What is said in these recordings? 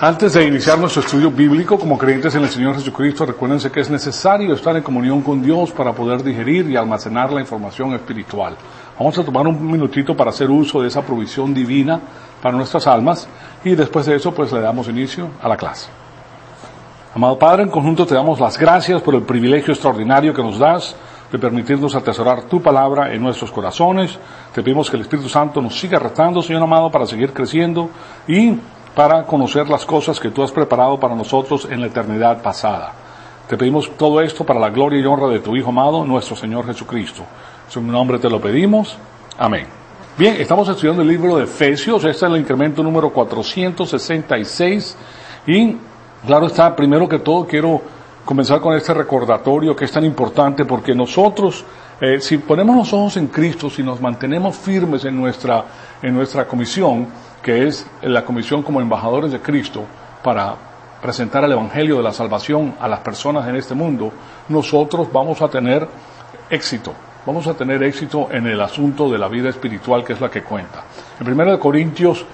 Antes de iniciar nuestro estudio bíblico como creyentes en el Señor Jesucristo, recuérdense que es necesario estar en comunión con Dios para poder digerir y almacenar la información espiritual. Vamos a tomar un minutito para hacer uso de esa provisión divina para nuestras almas y después de eso pues le damos inicio a la clase. Amado Padre, en conjunto te damos las gracias por el privilegio extraordinario que nos das de permitirnos atesorar tu palabra en nuestros corazones. Te pedimos que el Espíritu Santo nos siga retando, Señor amado, para seguir creciendo y para conocer las cosas que tú has preparado para nosotros en la eternidad pasada. Te pedimos todo esto para la gloria y honra de tu Hijo amado, nuestro Señor Jesucristo. En su nombre te lo pedimos. Amén. Bien, estamos estudiando el libro de Efesios. Este es el incremento número 466. Y, claro está, primero que todo quiero comenzar con este recordatorio que es tan importante porque nosotros, si ponemos los ojos en Cristo, si nos mantenemos firmes en nuestra comisión, que es la comisión como embajadores de Cristo para presentar el Evangelio de la salvación a las personas en este mundo, nosotros vamos a tener éxito. Vamos a tener éxito en el asunto de la vida espiritual, que es la que cuenta. En 1 Corintios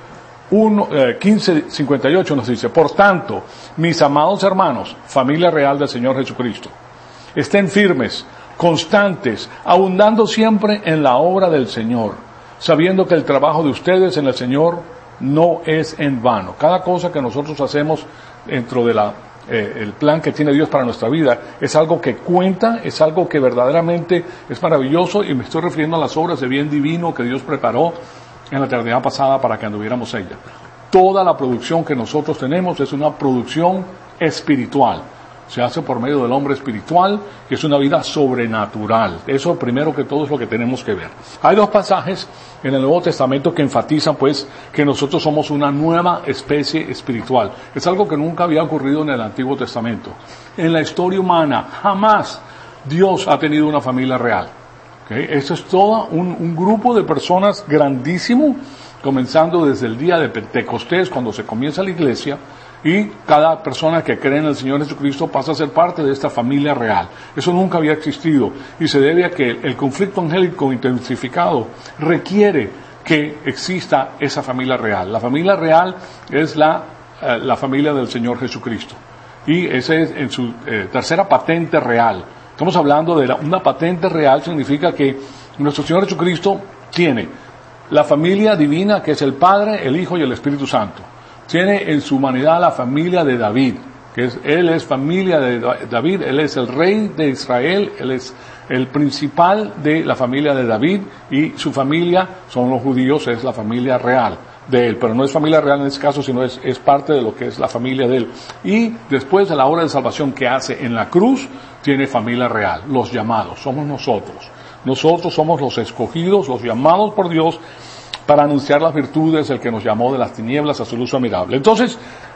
15:58 nos dice: por tanto, mis amados hermanos, familia real del Señor Jesucristo, estén firmes, constantes, abundando siempre en la obra del Señor, sabiendo que el trabajo de ustedes en el Señor no es en vano. Cada cosa que nosotros hacemos dentro de el plan que tiene Dios para nuestra vida es algo que cuenta, es algo que verdaderamente es maravilloso, y me estoy refiriendo a las obras de bien divino que Dios preparó en la eternidad pasada para que anduviéramos ella. Toda la producción que nosotros tenemos es una producción espiritual. Se hace por medio del hombre espiritual, que es una vida sobrenatural. Eso primero que todo es lo que tenemos que ver. Hay dos pasajes en el Nuevo Testamento que enfatizan pues que nosotros somos una nueva especie espiritual. Es algo que nunca había ocurrido en el Antiguo Testamento. En la historia humana jamás Dios ha tenido una familia real. ¿Okay? Esto es todo un grupo de personas grandísimo, comenzando desde el día de Pentecostés, cuando se comienza la iglesia. Y cada persona que cree en el Señor Jesucristo pasa a ser parte de esta familia real. Eso nunca había existido y se debe a que el conflicto angélico intensificado requiere que exista esa familia real. La familia real es la familia del Señor Jesucristo. Y ese es en su tercera patente real. Estamos hablando de una patente real, significa que nuestro Señor Jesucristo tiene la familia divina, que es el Padre, el Hijo y el Espíritu Santo. Tiene en su humanidad la familia de David, él es familia de David, él es el rey de Israel, él es el principal de la familia de David, y su familia son los judíos, es la familia real de él, pero no es familia real en este caso, sino es parte de lo que es la familia de él. Y después de la obra de salvación que hace en la cruz, tiene familia real, los llamados, somos nosotros. Nosotros somos los escogidos, los llamados por Dios, para anunciar las virtudes del que nos llamó de las tinieblas a su luz admirable. Entonces,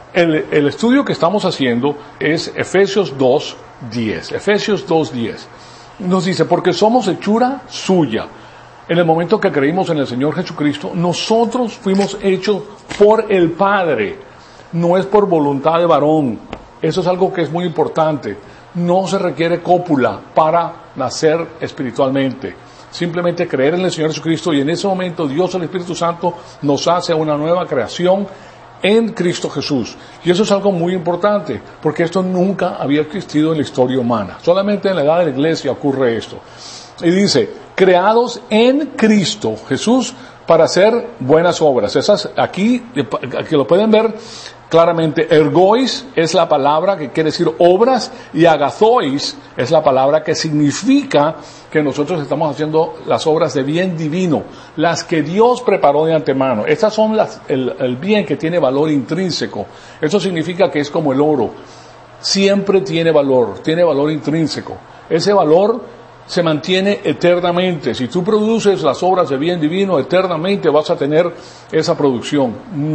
el estudio que estamos haciendo es Efesios 2:10. Efesios 2:10 nos dice: porque somos hechura suya. En el momento que creímos en el Señor Jesucristo, nosotros fuimos hechos por el Padre. No es por voluntad de varón. Eso es algo que es muy importante. No se requiere cópula para nacer espiritualmente. Simplemente creer en el Señor Jesucristo, y en ese momento Dios, el Espíritu Santo, nos hace una nueva creación en Cristo Jesús. Y eso es algo muy importante, porque esto nunca había existido en la historia humana. Solamente en la edad de la iglesia ocurre esto. Y dice: creados en Cristo Jesús para hacer buenas obras. Esas aquí lo pueden ver claramente. Ergois es la palabra que quiere decir obras, y agazois es la palabra que significa que nosotros estamos haciendo las obras de bien divino, las que Dios preparó de antemano. Estas son el bien que tiene valor intrínseco. Eso significa que es como el oro. Siempre tiene valor intrínseco. Ese valor se mantiene eternamente. Si tú produces las obras de bien divino, eternamente vas a tener esa producción.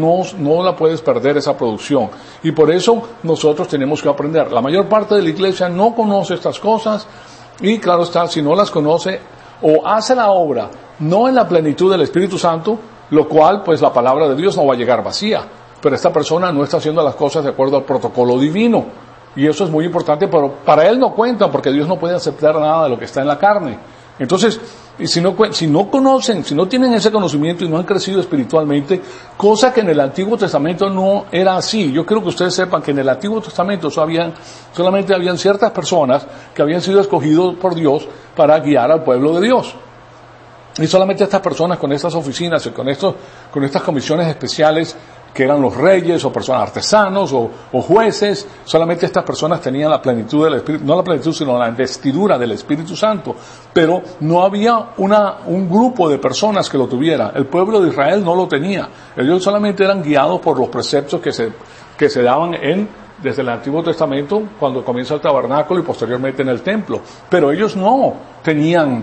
No la puedes perder, esa producción. Y por eso nosotros tenemos que aprender. La mayor parte de la iglesia no conoce estas cosas, y claro está, si no las conoce, o hace la obra no en la plenitud del Espíritu Santo, lo cual pues la palabra de Dios no va a llegar vacía. Pero esta persona no está haciendo las cosas de acuerdo al protocolo divino. Y eso es muy importante, pero para él no cuenta, porque Dios no puede aceptar nada de lo que está en la carne. Entonces, Y si no conocen, si no tienen ese conocimiento y no han crecido espiritualmente, cosa que en el Antiguo Testamento no era así. Yo quiero que ustedes sepan que en el Antiguo Testamento solamente habían ciertas personas que habían sido escogidos por Dios para guiar al pueblo de Dios. Y solamente estas personas con estas oficinas y con estas comisiones especiales, que eran los reyes o personas artesanos o jueces, solamente estas personas tenían la plenitud del Espíritu, no la plenitud sino la investidura del Espíritu Santo, pero no había un grupo de personas que lo tuviera. El pueblo de Israel no lo tenía. Ellos solamente eran guiados por los preceptos que se daban desde el Antiguo Testamento, cuando comienza el tabernáculo y posteriormente en el templo. Pero ellos no tenían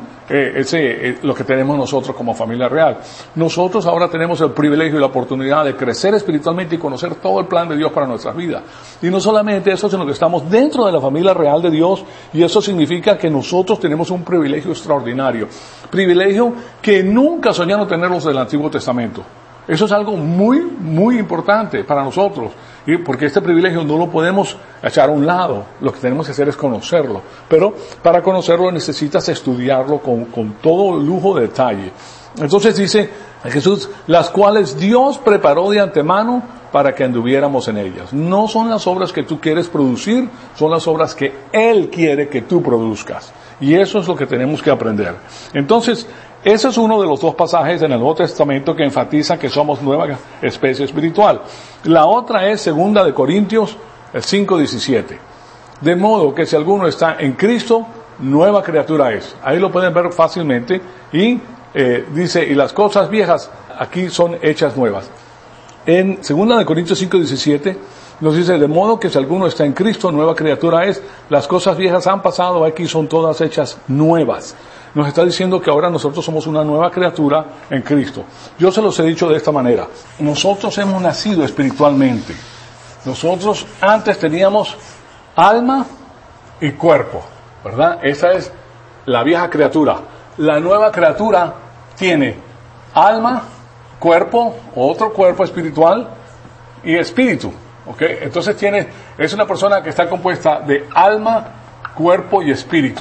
lo que tenemos nosotros como familia real. Nosotros ahora tenemos el privilegio y la oportunidad de crecer espiritualmente y conocer todo el plan de Dios para nuestras vidas. Y no solamente eso, sino que estamos dentro de la familia real de Dios, y eso significa que nosotros tenemos un privilegio extraordinario. Privilegio que nunca soñaron tener los del Antiguo Testamento. Eso es algo muy, muy importante para nosotros, porque este privilegio no lo podemos echar a un lado. Lo que tenemos que hacer es conocerlo. Pero para conocerlo necesitas estudiarlo con todo lujo de detalle. Entonces dice Jesús, las cuales Dios preparó de antemano para que anduviéramos en ellas. No son las obras que tú quieres producir, son las obras que Él quiere que tú produzcas. Y eso es lo que tenemos que aprender. Entonces, ese es uno de los dos pasajes en el Nuevo Testamento que enfatiza que somos nueva especie espiritual. La otra es 2 Corintios 5:17. De modo que si alguno está en Cristo, nueva criatura es. Ahí lo pueden ver fácilmente. Y dice, y las cosas viejas aquí son hechas nuevas. En 2 Corintios 5:17 nos dice, de modo que si alguno está en Cristo, nueva criatura es. Las cosas viejas han pasado, aquí son todas hechas nuevas. Nos está diciendo que ahora nosotros somos una nueva criatura en Cristo. Yo se los he dicho de esta manera. Nosotros hemos nacido espiritualmente. Nosotros antes teníamos alma y cuerpo, ¿verdad? Esa es la vieja criatura. La nueva criatura tiene alma, cuerpo, otro cuerpo espiritual y espíritu. ¿Ok? Entonces es una persona que está compuesta de alma, cuerpo y espíritu.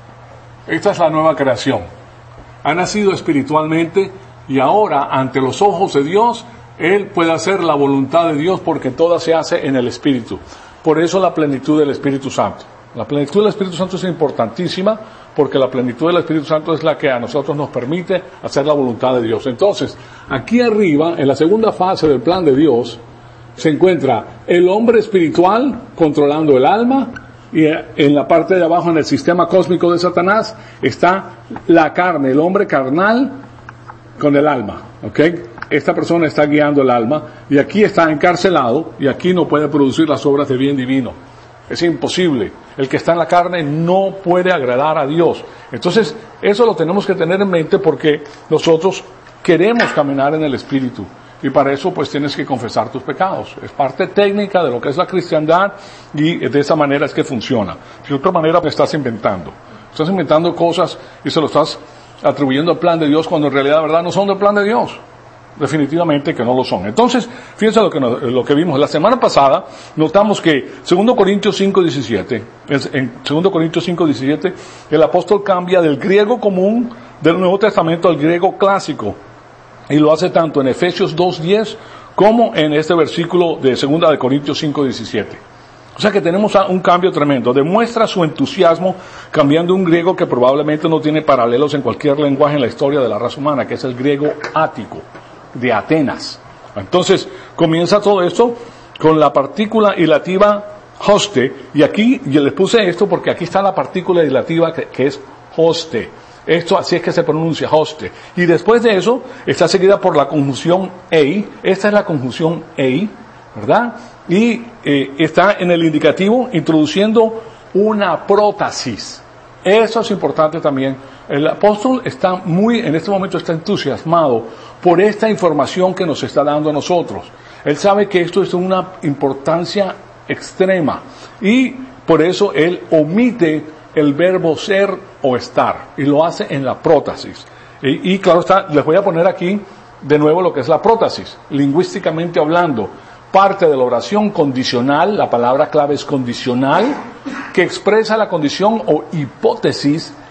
Esta es la nueva creación. Ha nacido espiritualmente y ahora, ante los ojos de Dios, Él puede hacer la voluntad de Dios porque toda se hace en el Espíritu. Por eso la plenitud del Espíritu Santo. La plenitud del Espíritu Santo es importantísima porque la plenitud del Espíritu Santo es la que a nosotros nos permite hacer la voluntad de Dios. Entonces, aquí arriba, en la segunda fase del plan de Dios, se encuentra el hombre espiritual controlando el alma. Y en la parte de abajo, en el sistema cósmico de Satanás, está la carne, el hombre carnal con el alma, ¿ok? Esta persona está guiando el alma, y aquí está encarcelado, y aquí no puede producir las obras de bien divino. Es imposible. El que está en la carne no puede agradar a Dios. Entonces, eso lo tenemos que tener en mente porque nosotros queremos caminar en el Espíritu. Y para eso pues tienes que confesar tus pecados. Es parte técnica de lo que es la cristiandad y de esa manera es que funciona. De otra manera te estás inventando. Estás inventando cosas y se lo estás atribuyendo al plan de Dios cuando en realidad, de verdad, no son del plan de Dios. Definitivamente que no lo son. Entonces, fíjense lo que vimos. La semana pasada notamos que 2 Corintios 5:17, en 2 Corintios 5:17, el apóstol cambia del griego común del Nuevo Testamento al griego clásico. Y lo hace tanto en Efesios 2:10 como en este versículo de 2 Corintios 5:17. O sea que tenemos un cambio tremendo. Demuestra su entusiasmo cambiando un griego que probablemente no tiene paralelos en cualquier lenguaje en la historia de la raza humana, que es el griego ático, de Atenas. Entonces, comienza todo esto con la partícula ilativa hoste. Y aquí, yo les puse esto porque aquí está la partícula ilativa que es hoste. Esto así es que se pronuncia, hoste. Y después de eso, está seguida por la conjunción ei. Esta es la conjunción ei, ¿verdad? Y está en el indicativo introduciendo una prótesis. Eso es importante también. El apóstol en este momento está entusiasmado por esta información que nos está dando a nosotros. Él sabe que esto es de una importancia extrema. Y por eso él omite el verbo ser o estar, y lo hace en la prótesis. Y claro está, les voy a poner aquí de nuevo lo que es la prótesis, lingüísticamente hablando, parte de la oración condicional, la palabra clave es condicional, que expresa la condición o hipótesis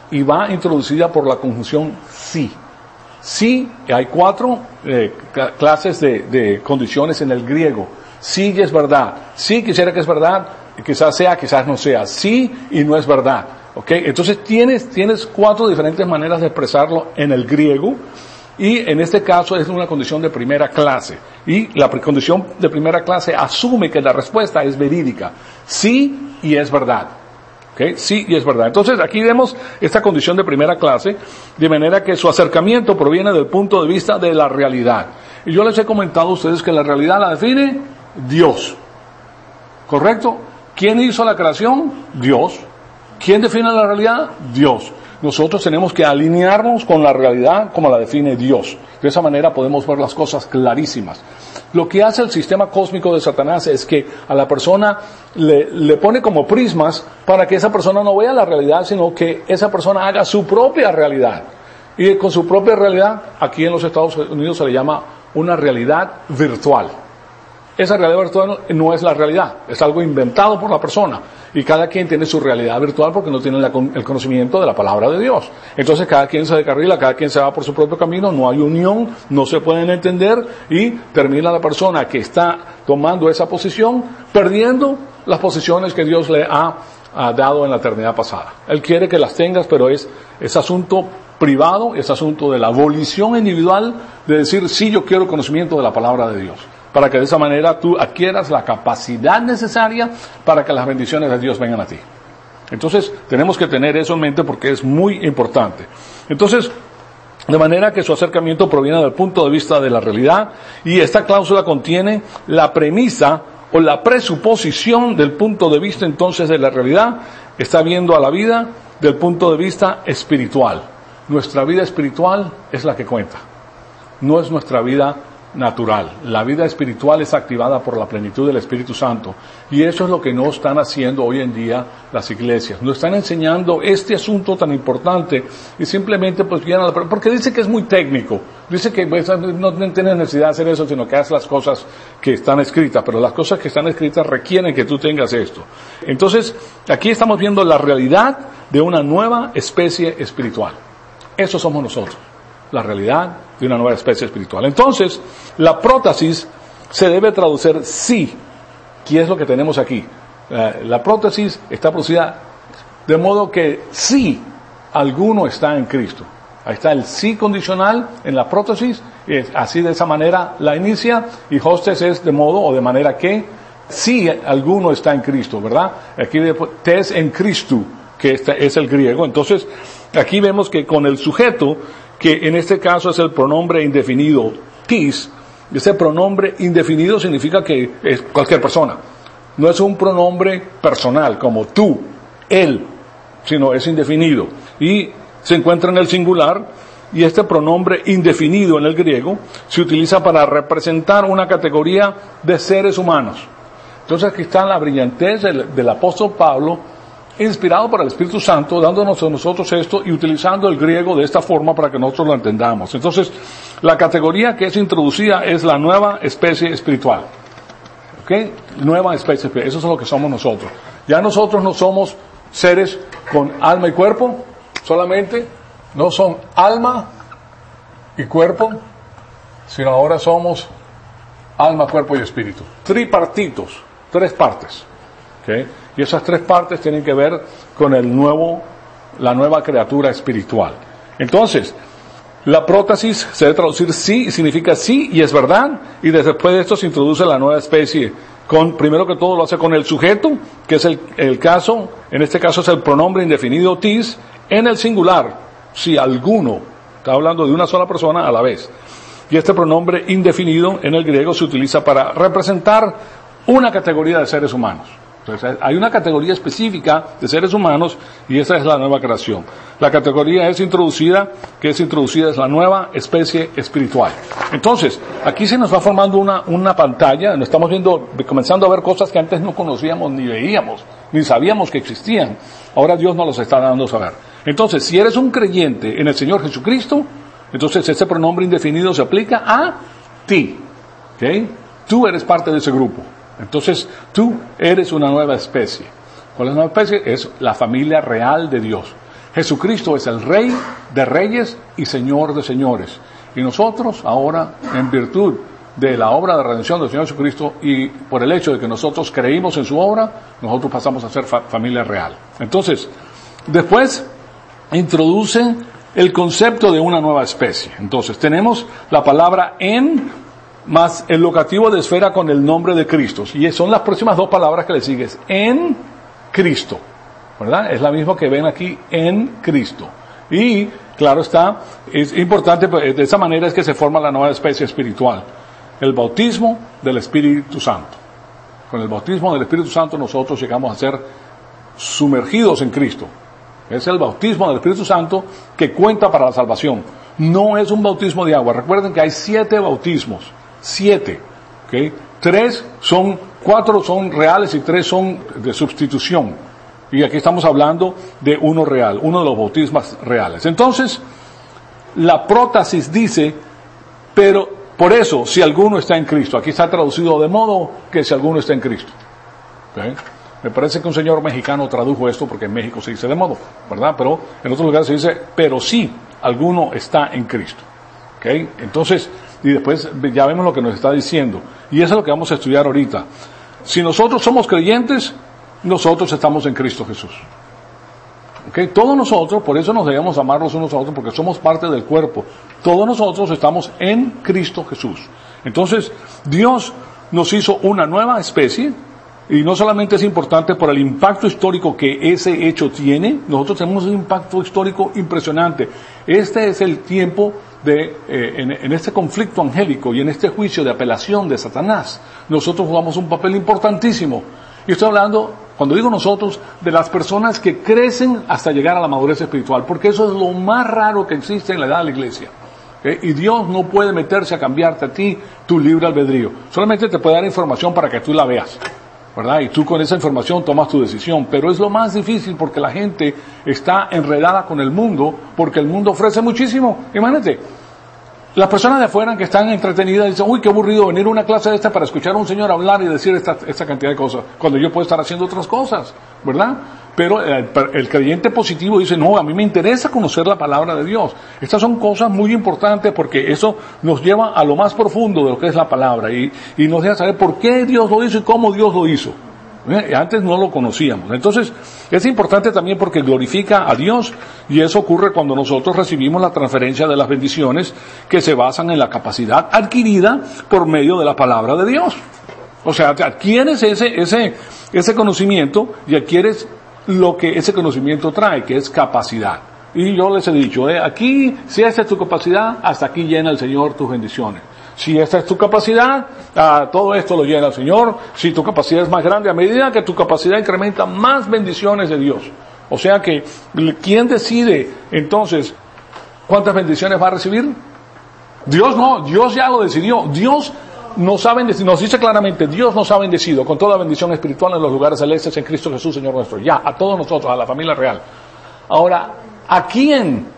y va introducida por la conjunción sí. Sí, hay 4 clases de condiciones en el griego. Sí y es verdad. Sí, quisiera que es verdad, quizás sea, quizás no sea. Sí y no es verdad. ¿Ok? Entonces tienes 4 diferentes maneras de expresarlo en el griego. Y en este caso es una condición de primera clase. Y la condición de primera clase asume que la respuesta es verídica. Sí y es verdad. ¿Okay? Sí y es verdad. Entonces aquí vemos esta condición de primera clase, de manera que su acercamiento proviene del punto de vista de la realidad. Y yo les he comentado a ustedes que la realidad la define Dios. ¿Correcto? ¿Quién hizo la creación? Dios. ¿Quién define la realidad? Dios. Nosotros tenemos que alinearnos con la realidad como la define Dios. De esa manera podemos ver las cosas clarísimas. Lo que hace el sistema cósmico de Satanás es que a la persona le pone como prismas para que esa persona no vea la realidad, sino que esa persona haga su propia realidad. Y con su propia realidad, aquí en los Estados Unidos se le llama una realidad virtual. Esa realidad virtual no es la realidad, es algo inventado por la persona. Y cada quien tiene su realidad virtual porque no tiene el conocimiento de la palabra de Dios. Entonces cada quien se descarrila, cada quien se va por su propio camino, no hay unión, no se pueden entender y termina la persona que está tomando esa posición perdiendo las posiciones que Dios le ha dado en la eternidad pasada. Él quiere que las tengas, pero es asunto privado, es asunto de la volición individual de decir, sí, yo quiero el conocimiento de la palabra de Dios, para que de esa manera tú adquieras la capacidad necesaria para que las bendiciones de Dios vengan a ti. Entonces, tenemos que tener eso en mente porque es muy importante. Entonces, de manera que su acercamiento proviene del punto de vista de la realidad, y esta cláusula contiene la premisa o la presuposición del punto de vista entonces de la realidad. Está viendo a la vida del punto de vista espiritual. Nuestra vida espiritual es la que cuenta, no es nuestra vida natural. La vida espiritual es activada por la plenitud del Espíritu Santo, y eso es lo que no están haciendo hoy en día las iglesias. No están enseñando este asunto tan importante y simplemente pues llenan porque dice que es muy técnico, dice que pues, no tienes necesidad de hacer eso, sino que haces las cosas que están escritas, pero las cosas que están escritas requieren que tú tengas esto. Entonces aquí estamos viendo la realidad de una nueva especie espiritual. Eso somos nosotros, la realidad de una nueva especie espiritual. Entonces, la prótesis se debe traducir sí. ¿Qué es lo que tenemos aquí? La prótesis está producida de modo que sí, alguno está en Cristo. Ahí está el sí condicional en la prótesis, así de esa manera la inicia, y hostes es de modo o de manera que sí, alguno está en Cristo, ¿verdad? Aquí tes en Cristo, que este es el griego. Entonces, aquí vemos que con el sujeto, que en este caso es el pronombre indefinido, tis, ese pronombre indefinido significa que es cualquier persona. No es un pronombre personal, como tú, él, sino es indefinido. Y se encuentra en el singular, y este pronombre indefinido en el griego se utiliza para representar una categoría de seres humanos. Entonces aquí está la brillantez del apóstol Pablo, inspirado por el Espíritu Santo, dándonos a nosotros esto y utilizando el griego de esta forma para que nosotros lo entendamos. Entonces, la categoría que es introducida es la nueva especie espiritual. ¿Ok? Nueva especie espiritual. Eso es lo que somos nosotros. Ya nosotros no somos seres con alma y cuerpo, solamente. No son alma y cuerpo, sino ahora somos alma, cuerpo y espíritu. Tripartitos, 3 partes. ¿Ok? Y esas 3 partes tienen que ver con la nueva criatura espiritual. Entonces, la prótesis se debe traducir sí, significa sí y es verdad, y después de esto se introduce la nueva especie. Primero que todo lo hace con el sujeto, que es el caso, en este caso es el pronombre indefinido tis, en el singular, si alguno, está hablando de una sola persona a la vez. Y este pronombre indefinido en el griego se utiliza para representar una categoría de seres humanos. Entonces, hay una categoría específica de seres humanos y esa es la nueva creación. La categoría que es introducida es la nueva especie espiritual. Entonces, aquí se nos va formando una pantalla, nos estamos comenzando a ver cosas que antes no conocíamos, ni veíamos, ni sabíamos que existían. Ahora Dios nos los está dando a saber. Entonces, si eres un creyente en el Señor Jesucristo, entonces ese pronombre indefinido se aplica a ti. ¿Okay? Tú eres parte de ese grupo. Entonces, tú eres una nueva especie. ¿Cuál es la nueva especie? Es la familia real de Dios. Jesucristo es el Rey de reyes y Señor de señores. Y nosotros ahora, en virtud de la obra de redención del Señor Jesucristo y por el hecho de que nosotros creímos en su obra, nosotros pasamos a ser familia real. Entonces, después introduce el concepto de una nueva especie. Entonces, tenemos la palabra en más el locativo de esfera con el nombre de Cristo. Y son las próximas dos palabras que le sigues. En Cristo. ¿Verdad? Es la misma que ven aquí, en Cristo. Y, claro está, es importante, de esa manera es que se forma la nueva especie espiritual. El bautismo del Espíritu Santo. Con el bautismo del Espíritu Santo nosotros llegamos a ser sumergidos en Cristo. Es el bautismo del Espíritu Santo que cuenta para la salvación. No es un bautismo de agua. Recuerden que hay 7 bautismos. 7. ¿Okay? 4 son reales y 3 son de sustitución. Y aquí estamos hablando de uno real, uno de los bautismos reales. Entonces, la prótesis dice, pero por eso, si alguno está en Cristo. Aquí está traducido de modo que si alguno está en Cristo. ¿Okay? Me parece que un señor mexicano tradujo esto porque en México se dice de modo, ¿verdad? Pero en otros lugares se dice, pero si alguno está en Cristo. ¿Okay? Entonces, y después ya vemos lo que nos está diciendo. Y eso es lo que vamos a estudiar ahorita. Si nosotros somos creyentes, nosotros estamos en Cristo Jesús. ¿Okay? Todos nosotros, por eso nos debemos amar los unos a otros, porque somos parte del cuerpo. Todos nosotros estamos en Cristo Jesús. Entonces, Dios nos hizo una nueva especie, y no solamente es importante por el impacto histórico que ese hecho tiene, nosotros tenemos un impacto histórico impresionante. Este es el tiempo en este conflicto angélico y en este juicio de apelación de Satanás. Nosotros jugamos un papel importantísimo. Y estoy hablando, cuando digo nosotros, de las personas que crecen hasta llegar a la madurez espiritual, porque eso es lo más raro que existe en la edad de la iglesia. ¿Okay? Y Dios no puede meterse a cambiarte a ti tu libre albedrío. Solamente te puede dar información para que tú la veas, ¿verdad? Y tú con esa información tomas tu decisión. Pero es lo más difícil porque la gente está enredada con el mundo, porque el mundo ofrece muchísimo. Imagínate, las personas de afuera que están entretenidas dicen, uy, qué aburrido venir a una clase de esta para escuchar a un señor hablar y decir esta cantidad de cosas, cuando yo puedo estar haciendo otras cosas, ¿verdad? Pero el creyente positivo dice, no, a mí me interesa conocer la palabra de Dios. Estas son cosas muy importantes porque eso nos lleva a lo más profundo de lo que es la palabra y nos deja saber por qué Dios lo hizo y cómo Dios lo hizo. Antes no lo conocíamos. Entonces, es importante también porque glorifica a Dios y eso ocurre cuando nosotros recibimos la transferencia de las bendiciones que se basan en la capacidad adquirida por medio de la palabra de Dios. O sea, adquieres ese conocimiento y adquieres lo que ese conocimiento trae, que es capacidad. Y yo les he dicho, aquí, si esta es tu capacidad, hasta aquí llena el Señor tus bendiciones. Si esta es tu capacidad, todo esto lo llena el Señor. Si tu capacidad es más grande, a medida que tu capacidad incrementa, más bendiciones de Dios. O sea que, ¿quién decide entonces cuántas bendiciones va a recibir? Dios no, Dios ya lo decidió. Dios nos dice claramente, Dios nos ha bendecido con toda bendición espiritual en los lugares celestes en Cristo Jesús, Señor nuestro. Ya, a todos nosotros, a la familia real. Ahora, ¿a quién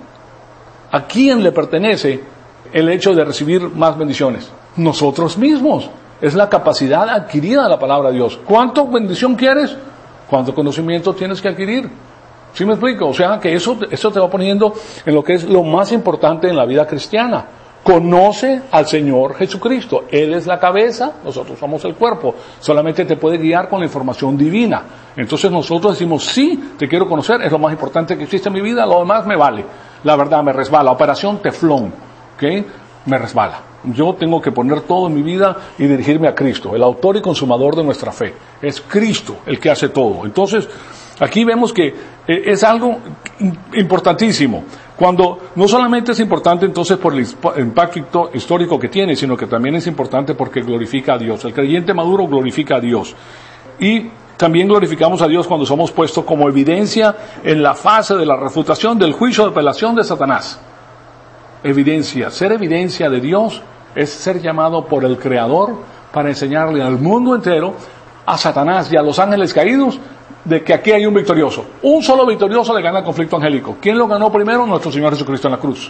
le pertenece el hecho de recibir más bendiciones? Nosotros mismos. Es la capacidad adquirida de la palabra de Dios. ¿Cuánta bendición quieres? ¿Cuánto conocimiento tienes que adquirir? ¿Sí me explico? O sea que eso te va poniendo en lo que es lo más importante en la vida cristiana. Conoce al Señor Jesucristo. Él es la cabeza, nosotros somos el cuerpo. Solamente te puede guiar con la información divina. Entonces nosotros decimos, sí, te quiero conocer, es lo más importante que existe en mi vida, lo demás me vale. La verdad me resbala. Operación Teflón. ¿Okay? Me resbala. Yo tengo que poner todo en mi vida y dirigirme a Cristo, el autor y consumador de nuestra fe. Es Cristo el que hace todo. Entonces, aquí vemos que es algo importantísimo. Cuando no solamente es importante entonces por el impacto histórico que tiene, sino que también es importante porque glorifica a Dios. El creyente maduro glorifica a Dios. Y también glorificamos a Dios cuando somos puestos como evidencia en la fase de la refutación del juicio de apelación de Satanás. Evidencia. Ser evidencia de Dios es ser llamado por el Creador para enseñarle al mundo entero, a Satanás y a los ángeles caídos, de que aquí hay un victorioso. Un solo victorioso le gana el conflicto angélico. ¿Quién lo ganó primero? Nuestro Señor Jesucristo en la cruz.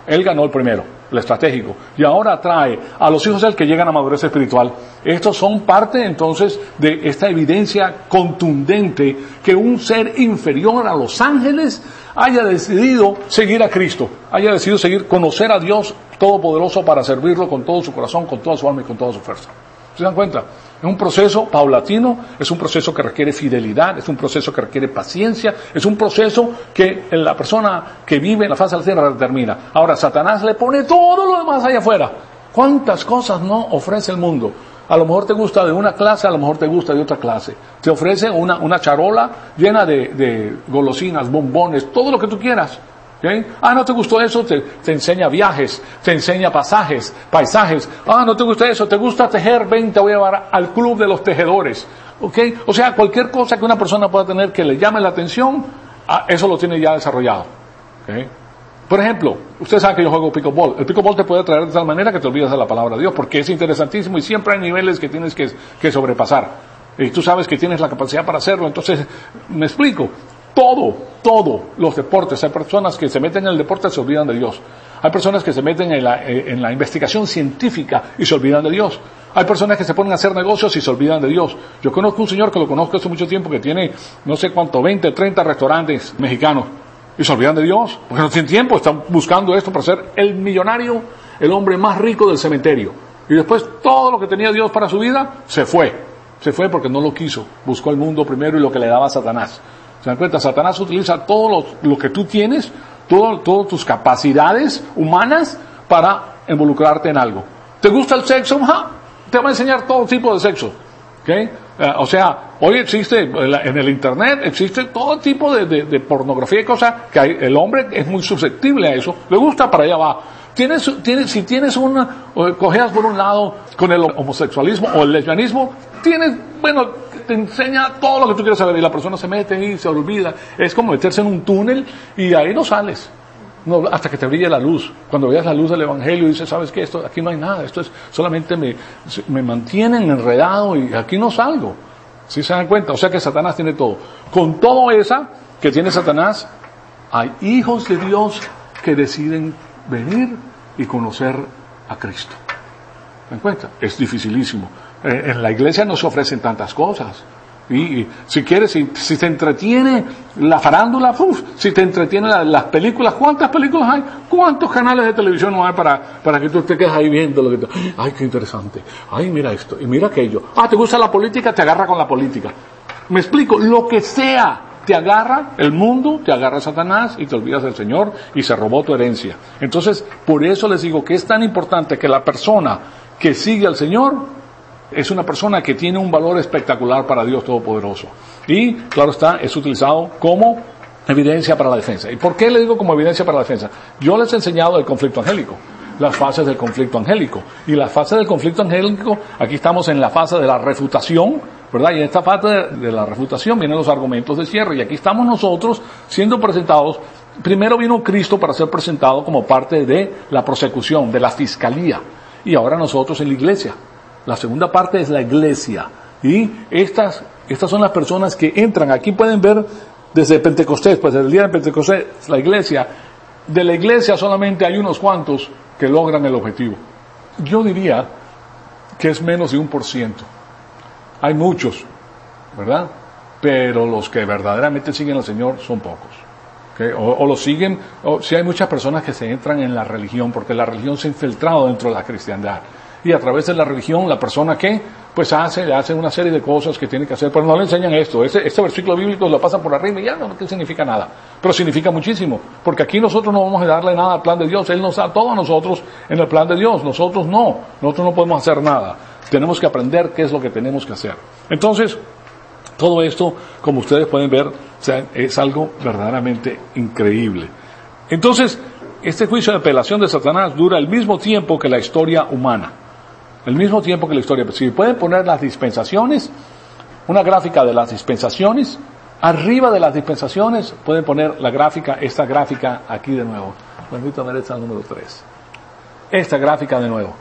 Él ganó el primero, el estratégico, y ahora trae a los hijos de él que llegan a madurez espiritual. Estos son parte entonces de esta evidencia contundente que un ser inferior a los ángeles haya decidido seguir a Cristo, haya decidido conocer a Dios Todopoderoso para servirlo con todo su corazón, con toda su alma y con toda su fuerza. ¿Se dan cuenta? Es un proceso paulatino, es un proceso que requiere fidelidad, es un proceso que requiere paciencia, es un proceso que la persona que vive en la faz de la tierra determina. Ahora, Satanás le pone todo lo demás allá afuera. ¿Cuántas cosas no ofrece el mundo? A lo mejor te gusta de una clase, a lo mejor te gusta de otra clase. Te ofrece una charola llena de golosinas, bombones, todo lo que tú quieras. ¿Okay? ¿No te gustó eso? Te enseña viajes, te enseña paisajes. ¿No te gusta eso? ¿Te gusta tejer? Ven, te voy a llevar al club de los tejedores. ¿Okay? O sea, cualquier cosa que una persona pueda tener que le llame la atención, eso lo tiene ya desarrollado. ¿Okay? Por ejemplo, usted sabe que yo juego pickleball. El pickleball te puede traer de tal manera que te olvidas de la palabra de Dios, porque es interesantísimo y siempre hay niveles que tienes que sobrepasar. Y tú sabes que tienes la capacidad para hacerlo. Entonces, me explico. Todos los deportes, hay personas que se meten en el deporte y se olvidan de Dios. Hay personas que se meten en la investigación científica y se olvidan de Dios. Hay personas que se ponen a hacer negocios y se olvidan de Dios. Yo conozco un señor que lo conozco hace mucho tiempo que tiene, no sé cuánto, 20, 30 restaurantes mexicanos y se olvidan de Dios, porque no tienen tiempo, están buscando esto para ser el millonario, el hombre más rico del cementerio. Y después todo lo que tenía Dios para su vida se fue porque no lo quiso, buscó el mundo primero y lo que le daba a Satanás. ¿Se dan cuenta? Satanás utiliza todo lo que tú tienes, todas tus capacidades humanas para involucrarte en algo. ¿Te gusta el sexo? Te va a enseñar todo tipo de sexo. ¿Okay? O sea, hoy existe, en el internet existe todo tipo de pornografía y cosas que el hombre es muy susceptible a eso. Le gusta, para allá va. Si tienes cojeas por un lado con el homosexualismo o el lesbianismo, te enseña todo lo que tú quieres saber y la persona se mete y se olvida. Es como meterse en un túnel y ahí no sales. No, hasta que te brille la luz. Cuando veas la luz del Evangelio dices, ¿sabes qué? Aquí no hay nada. Esto es solamente me mantienen enredado y aquí no salgo. ¿Sí se dan cuenta? O sea que Satanás tiene todo. Con todo esa que tiene Satanás, hay hijos de Dios que deciden venir y conocer a Cristo. ¿Se dan cuenta? Es dificilísimo. En la iglesia no se ofrecen tantas cosas. Y si quieres, si te entretiene la farándula, si te entretiene las películas, ¿cuántas películas hay? ¿Cuántos canales de televisión no hay para que tú te quedes ahí viendo lo que ay, qué interesante, ay, mira esto, y mira aquello, ¿te gusta la política? Te agarra con la política. Me explico, lo que sea, te agarra el mundo, te agarra Satanás y te olvidas del Señor y se robó tu herencia. Entonces, por eso les digo que es tan importante que la persona que sigue al Señor es una persona que tiene un valor espectacular para Dios Todopoderoso. Y, claro está, es utilizado como evidencia para la defensa. ¿Y por qué le digo como evidencia para la defensa? Yo les he enseñado el conflicto angélico, las fases del conflicto angélico. Y las fases del conflicto angélico, aquí estamos en la fase de la refutación, ¿verdad? Y en esta fase de la refutación vienen los argumentos de cierre. Y aquí estamos nosotros siendo presentados. Primero vino Cristo para ser presentado como parte de la prosecución, de la fiscalía. Y ahora nosotros en la iglesia. La segunda parte es la iglesia. Y estas son las personas que entran. Aquí pueden ver desde Pentecostés, pues desde el día de Pentecostés, la iglesia. De la iglesia solamente hay unos cuantos que logran el objetivo. Yo diría que es menos de 1%. Hay muchos, ¿verdad? Pero los que verdaderamente siguen al Señor son pocos. ¿Okay? O lo siguen, o si hay muchas personas que se entran en la religión, porque la religión se ha infiltrado dentro de la cristiandad. Y a través de la religión, la persona que, pues hace una serie de cosas que tiene que hacer, pero no le enseñan esto. Este versículo bíblico lo pasan por arriba y ya no significa nada. Pero significa muchísimo. Porque aquí nosotros no vamos a darle nada al plan de Dios. Él nos da todo a nosotros en el plan de Dios. Nosotros no podemos hacer nada. Tenemos que aprender qué es lo que tenemos que hacer. Entonces, todo esto, como ustedes pueden ver, es algo verdaderamente increíble. Entonces, este juicio de apelación de Satanás dura el mismo tiempo que la historia humana. El mismo tiempo que la historia. Si pueden poner las dispensaciones, una gráfica de las dispensaciones, arriba de las dispensaciones pueden poner esta gráfica aquí de nuevo. Permítame ver esta número 3. Esta gráfica de nuevo.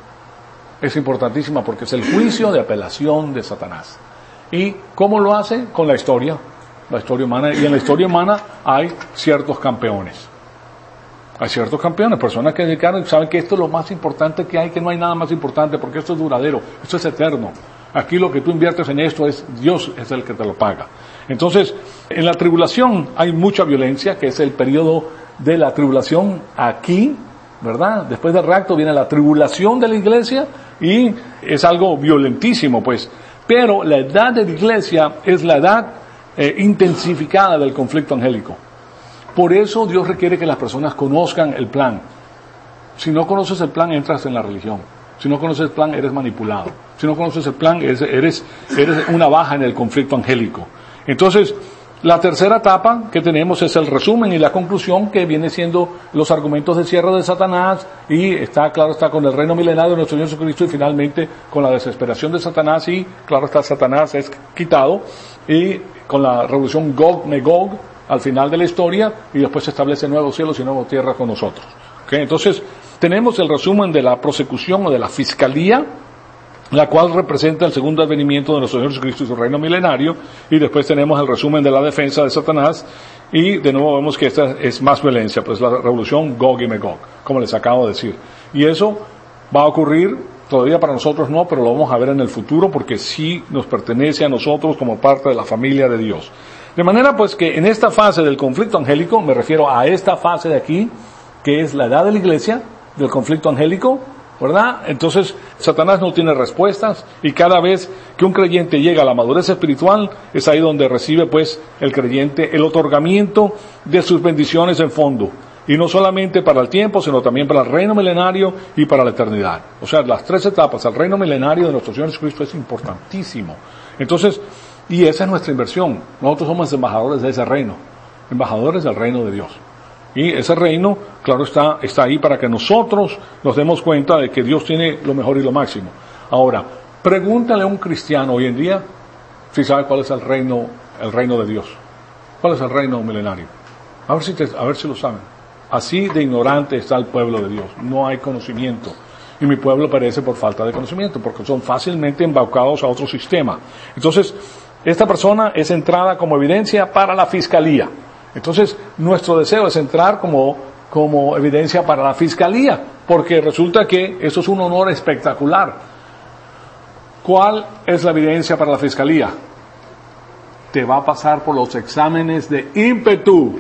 Es importantísima porque es el juicio de apelación de Satanás. ¿Y cómo lo hace? Con la historia humana. Y en la historia humana hay ciertos campeones. Hay ciertos campeones, personas que dedicaron y saben que esto es lo más importante que hay, que no hay nada más importante, porque esto es duradero, esto es eterno. Aquí lo que tú inviertes en esto es, Dios es el que te lo paga. Entonces, en la tribulación hay mucha violencia, que es el periodo de la tribulación aquí, ¿verdad? Después del rapto viene la tribulación de la iglesia y es algo violentísimo, pues. Pero la edad de la iglesia es la edad intensificada del conflicto angélico. Por eso Dios requiere que las personas conozcan el plan. Si no conoces el plan, entras en la religión. Si no conoces el plan, eres manipulado. Si no conoces el plan, eres una baja en el conflicto angélico. Entonces, la tercera etapa que tenemos es el resumen y la conclusión, que viene siendo los argumentos de cierre de Satanás, y está con el reino milenario de nuestro Señor Jesucristo, y finalmente con la desesperación de Satanás, y claro está, Satanás es quitado, y con la revolución Gog-Magog al final de la historia, y después se establece nuevos cielos y nueva tierra con nosotros. ¿Okay? Entonces, tenemos el resumen de la prosecución o de la fiscalía, la cual representa el segundo advenimiento de nuestro Señor Jesucristo y su reino milenario, y después tenemos el resumen de la defensa de Satanás, y de nuevo vemos que esta es más violencia, pues la revolución Gog y Magog, como les acabo de decir. Y eso va a ocurrir, todavía para nosotros no, pero lo vamos a ver en el futuro, porque sí nos pertenece a nosotros como parte de la familia de Dios. De manera pues que en esta fase del conflicto angélico, me refiero a esta fase de aquí, que es la edad de la iglesia, del conflicto angélico, ¿verdad? Entonces, Satanás no tiene respuestas, y cada vez que un creyente llega a la madurez espiritual, es ahí donde recibe, pues, el creyente el otorgamiento de sus bendiciones en fondo. Y no solamente para el tiempo, sino también para el reino milenario y para la eternidad. O sea, las tres etapas, el reino milenario de nuestro Señor Jesucristo es importantísimo. Entonces, y esa es nuestra inversión. Nosotros somos embajadores de ese reino, embajadores del reino de Dios. Y ese reino, claro, está ahí para que nosotros nos demos cuenta de que Dios tiene lo mejor y lo máximo. Ahora, pregúntale a un cristiano hoy en día si sabe cuál es el reino de Dios. ¿Cuál es el reino milenario? A ver si lo saben. Así de ignorante está el pueblo de Dios. No hay conocimiento. Y mi pueblo perece por falta de conocimiento, porque son fácilmente embaucados a otro sistema. Entonces, esta persona es entrada como evidencia para la fiscalía. Entonces, nuestro deseo es entrar como evidencia para la fiscalía, porque resulta que eso es un honor espectacular. ¿Cuál es la evidencia para la fiscalía? Te va a pasar por los exámenes de ímpetu.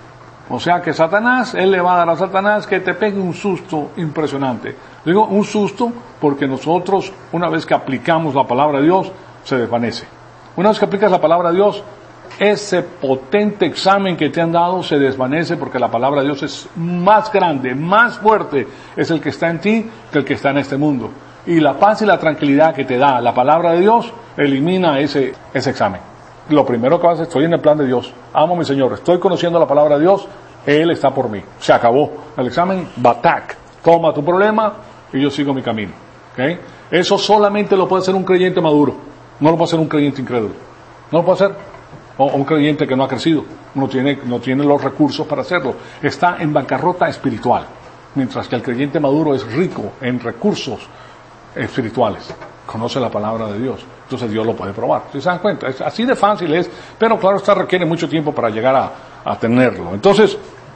O sea que Satanás, él le va a dar a Satanás que te pegue un susto impresionante. Digo un susto porque nosotros, una vez que aplicamos la palabra de Dios, se desvanece. Una vez que aplicas la palabra de Dios, ese potente examen que te han dado se desvanece, porque la palabra de Dios es más grande, más fuerte, es el que está en ti que el que está en este mundo. Y la paz y la tranquilidad que te da la palabra de Dios elimina ese examen. Lo primero que vas a hacer, estoy en el plan de Dios, amo a mi Señor, estoy conociendo la palabra de Dios, Él está por mí. Se acabó el examen, batak, toma tu problema y yo sigo mi camino. ¿Okay? Eso solamente lo puede hacer un creyente maduro, no lo puede hacer un creyente incrédulo. No lo puede hacer. O un creyente que no ha crecido, no tiene los recursos para hacerlo, está en bancarrota espiritual, mientras que el creyente maduro es rico en recursos espirituales, conoce la palabra de Dios, entonces Dios lo puede probar. ¿Se dan cuenta? Es así de fácil es, pero claro, esto requiere mucho tiempo para llegar a tenerlo. Entonces,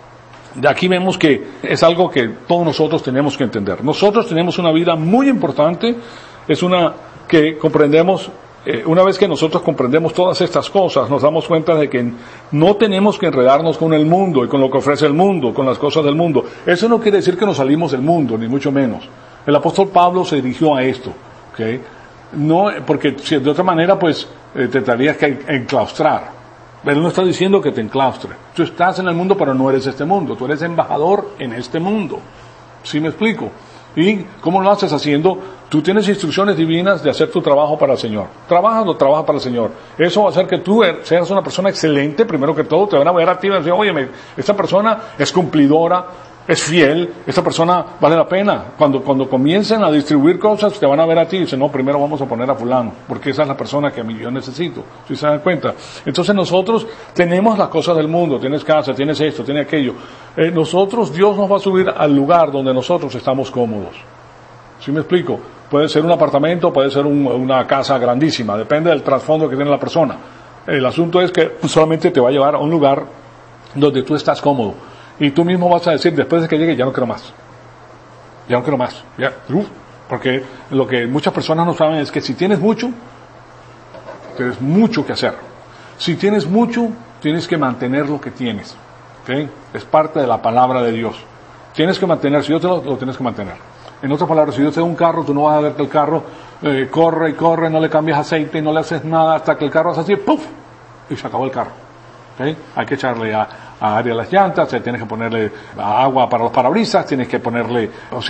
de aquí vemos que es algo que todos nosotros tenemos que entender. Nosotros tenemos una vida muy importante, es una que comprendemos. Una vez que nosotros comprendemos todas estas cosas, nos damos cuenta de que no tenemos que enredarnos con el mundo y con lo que ofrece el mundo, con las cosas del mundo. Eso no quiere decir que nos salimos del mundo, ni mucho menos. El apóstol Pablo se dirigió a esto, ¿okay? No, porque de otra manera, pues, te tendrías que enclaustrar. Él no está diciendo que te enclaustre. Tú estás en el mundo, pero no eres este mundo. Tú eres embajador en este mundo. ¿Sí me explico? ¿Y cómo lo haces? Haciendo, tú tienes instrucciones divinas de hacer tu trabajo para el Señor. Trabaja para el Señor. Eso va a hacer que tú seas una persona excelente, primero que todo. Te van a ver a ti y van a decir, oye, esta persona es cumplidora, es fiel, esta persona vale la pena. Cuando comiencen a distribuir cosas, te van a ver a ti y dicen, no, primero vamos a poner a fulano, porque esa es la persona que yo necesito. ¿Sí se dan cuenta? Entonces nosotros tenemos las cosas del mundo, tienes casa, tienes esto, tienes aquello. Nosotros, Dios nos va a subir al lugar donde nosotros estamos cómodos. ¿Sí me explico? Puede ser un apartamento, puede ser una casa grandísima, depende del trasfondo que tiene la persona. El asunto es que solamente te va a llevar a un lugar donde tú estás cómodo. y tú mismo vas a decir, después de que llegue, ya no quiero más. Ya no quiero más. Porque lo que muchas personas no saben es que si tienes mucho que hacer. Si tienes mucho, tienes que mantener lo que tienes. ¿Okay? Es parte de la palabra de Dios. Tienes que mantener, si Dios te lo tienes que mantener. En otras palabras, si Dios te da un carro, tú no vas a ver que el carro corre y corre, no le cambias aceite, no le haces nada hasta que el carro hace así, ¡puf! Y se acabó el carro. ¿Okay? Hay que echarle a aire a las llantas, tienes que ponerle agua para los parabrisas, tienes que ponerle,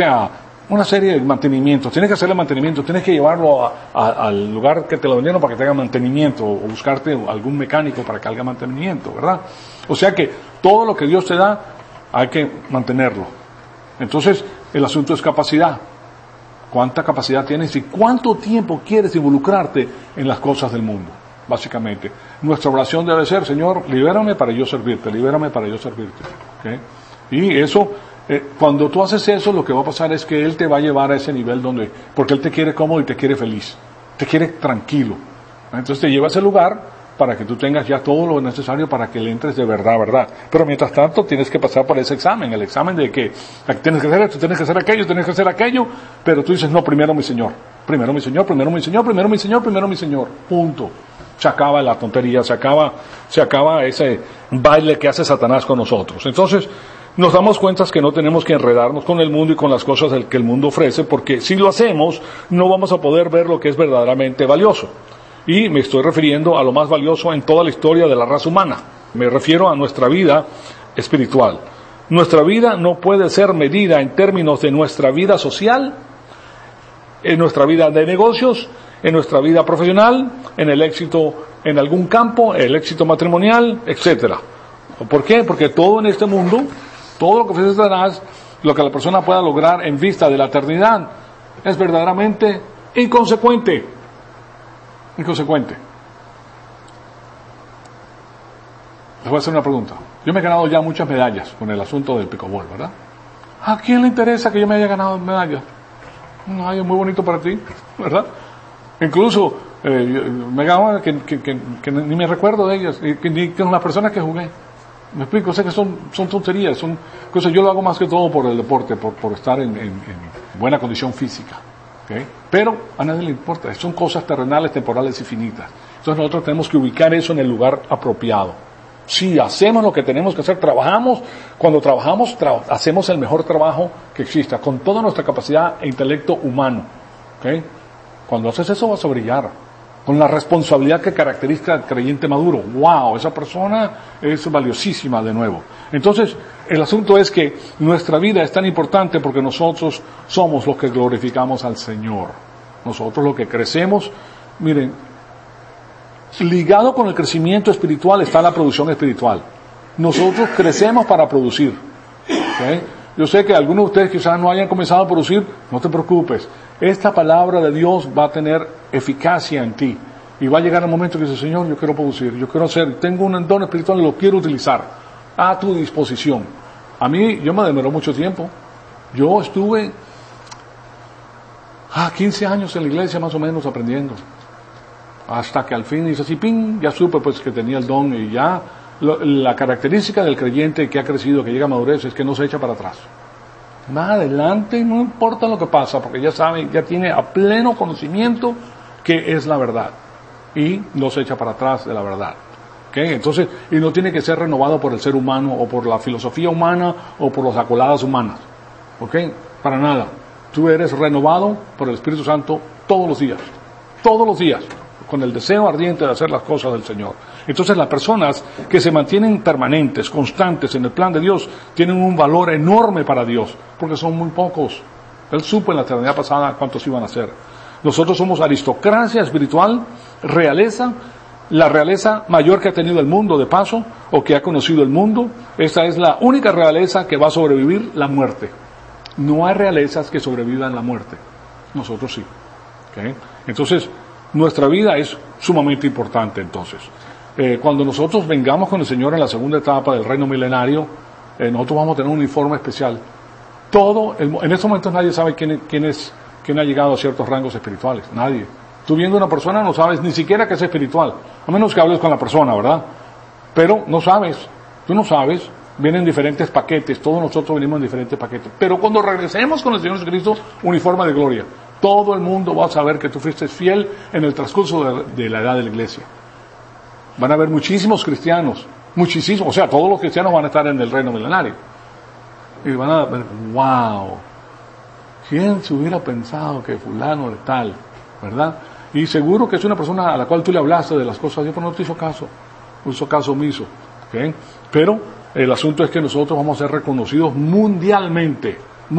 una serie de mantenimientos, tienes que hacerle mantenimiento, tienes que llevarlo al lugar que te lo vendieron para que te haga mantenimiento, o buscarte algún mecánico para que haga mantenimiento, ¿verdad? O sea que todo lo que Dios te da, hay que mantenerlo. Entonces, el asunto es capacidad. ¿Cuánta capacidad tienes y cuánto tiempo quieres involucrarte en las cosas del mundo? Básicamente, nuestra oración debe ser, Señor, libérame para yo servirte, libérame para yo servirte. ¿Okay? Y eso, cuando tú haces eso, lo que va a pasar es que Él te va a llevar a ese nivel porque Él te quiere cómodo y te quiere feliz, te quiere tranquilo. Entonces te lleva a ese lugar para que tú tengas ya todo lo necesario para que le entres de verdad. Pero mientras tanto tienes que pasar por ese examen, el examen de que tienes que hacer esto, tienes que hacer aquello, tienes que hacer aquello, pero tú dices, no, primero mi Señor, primero mi Señor, primero mi Señor, primero mi Señor, primero mi Señor, punto. Se acaba la tontería, se acaba ese baile que hace Satanás con nosotros. Entonces, nos damos cuenta que no tenemos que enredarnos con el mundo y con las cosas que el mundo ofrece, porque si lo hacemos, no vamos a poder ver lo que es verdaderamente valioso. Y me estoy refiriendo a lo más valioso en toda la historia de la raza humana. Me refiero a nuestra vida espiritual. Nuestra vida no puede ser medida en términos de nuestra vida social, en nuestra vida de negocios, en nuestra vida profesional, en el éxito en algún campo, el éxito matrimonial, etcétera. ¿Por qué? Porque todo en este mundo, todo lo que ofrece Satanás, lo que la persona pueda lograr en vista de la eternidad, es verdaderamente inconsecuente. Inconsecuente. Les voy a hacer una pregunta. Yo me he ganado ya muchas medallas con el asunto del pickleball, ¿verdad? ¿A quién le interesa que yo me haya ganado medallas? Ay, es muy bonito para ti, ¿verdad? Incluso me ganaba que ni me recuerdo de ellas, ni con las personas que jugué. Me explico, sé que son tonterías, son cosas. Yo lo hago más que todo por el deporte, por estar en buena condición física. ¿Okay? Pero a nadie le importa, son cosas terrenales, temporales y finitas. Entonces nosotros tenemos que ubicar eso en el lugar apropiado. Sí, hacemos lo que tenemos que hacer, trabajamos, cuando trabajamos, hacemos el mejor trabajo que exista, con toda nuestra capacidad e intelecto humano. ¿Okay? Cuando haces eso vas a brillar, con la responsabilidad que caracteriza al creyente maduro. ¡Wow! Esa persona es valiosísima de nuevo. Entonces, el asunto es que nuestra vida es tan importante porque nosotros somos los que glorificamos al Señor. Nosotros los que crecemos, miren, ligado con el crecimiento espiritual está la producción espiritual. Nosotros crecemos para producir. ¿Okay? Yo sé que algunos de ustedes quizás no hayan comenzado a producir, no te preocupes. Esta palabra de Dios va a tener eficacia en ti. Y va a llegar el momento que dice, Señor, yo quiero producir, yo quiero hacer, tengo un don espiritual y lo quiero utilizar a tu disposición. A mí, yo me demoró mucho tiempo. Yo estuve 15 años en la iglesia más o menos aprendiendo. Hasta que al fin hice así, ¡ping! Ya supe pues que tenía el don y ya. La característica del creyente que ha crecido, que llega a madurez, es que no se echa para atrás. Más adelante, no importa lo que pasa, porque ya sabe, ya tiene a pleno conocimiento que es la verdad. Y no se echa para atrás de la verdad. ¿Okay? Entonces, y no tiene que ser renovado por el ser humano, o por la filosofía humana, o por las acoladas humanas. ¿Ok? Para nada. Tú eres renovado por el Espíritu Santo todos los días. Todos los días. Con el deseo ardiente de hacer las cosas del Señor. Entonces las personas que se mantienen permanentes, constantes en el plan de Dios, tienen un valor enorme para Dios, porque son muy pocos. Él supo en la eternidad pasada cuántos iban a ser. Nosotros somos aristocracia espiritual, realeza, la realeza mayor que ha tenido el mundo de paso, o que ha conocido el mundo. Esta es la única realeza que va a sobrevivir la muerte. No hay realezas que sobrevivan la muerte. Nosotros sí. ¿Okay? Entonces, nuestra vida es sumamente importante entonces. Cuando nosotros vengamos con el Señor en la segunda etapa del reino milenario, nosotros vamos a tener un uniforme especial. En estos momentos nadie sabe quién ha llegado a ciertos rangos espirituales. Nadie. Tú viendo a una persona no sabes ni siquiera que es espiritual. A menos que hables con la persona, ¿verdad? Pero no sabes. Tú no sabes. Vienen en diferentes paquetes, todos nosotros venimos en diferentes paquetes. Pero cuando regresemos con el Señor Jesucristo, uniforme de gloria, todo el mundo va a saber que tú fuiste fiel en el transcurso de la edad de la iglesia. Van a haber muchísimos cristianos, muchísimos, o sea, todos los cristianos van a estar en el reino milenario. Y van a ver, wow, ¿quién se hubiera pensado que fulano de tal, verdad? Y seguro que es una persona a la cual tú le hablaste de las cosas de Dios, pero no te hizo caso omiso, ¿okay? Pero el asunto es que nosotros vamos a ser reconocidos mundialmente.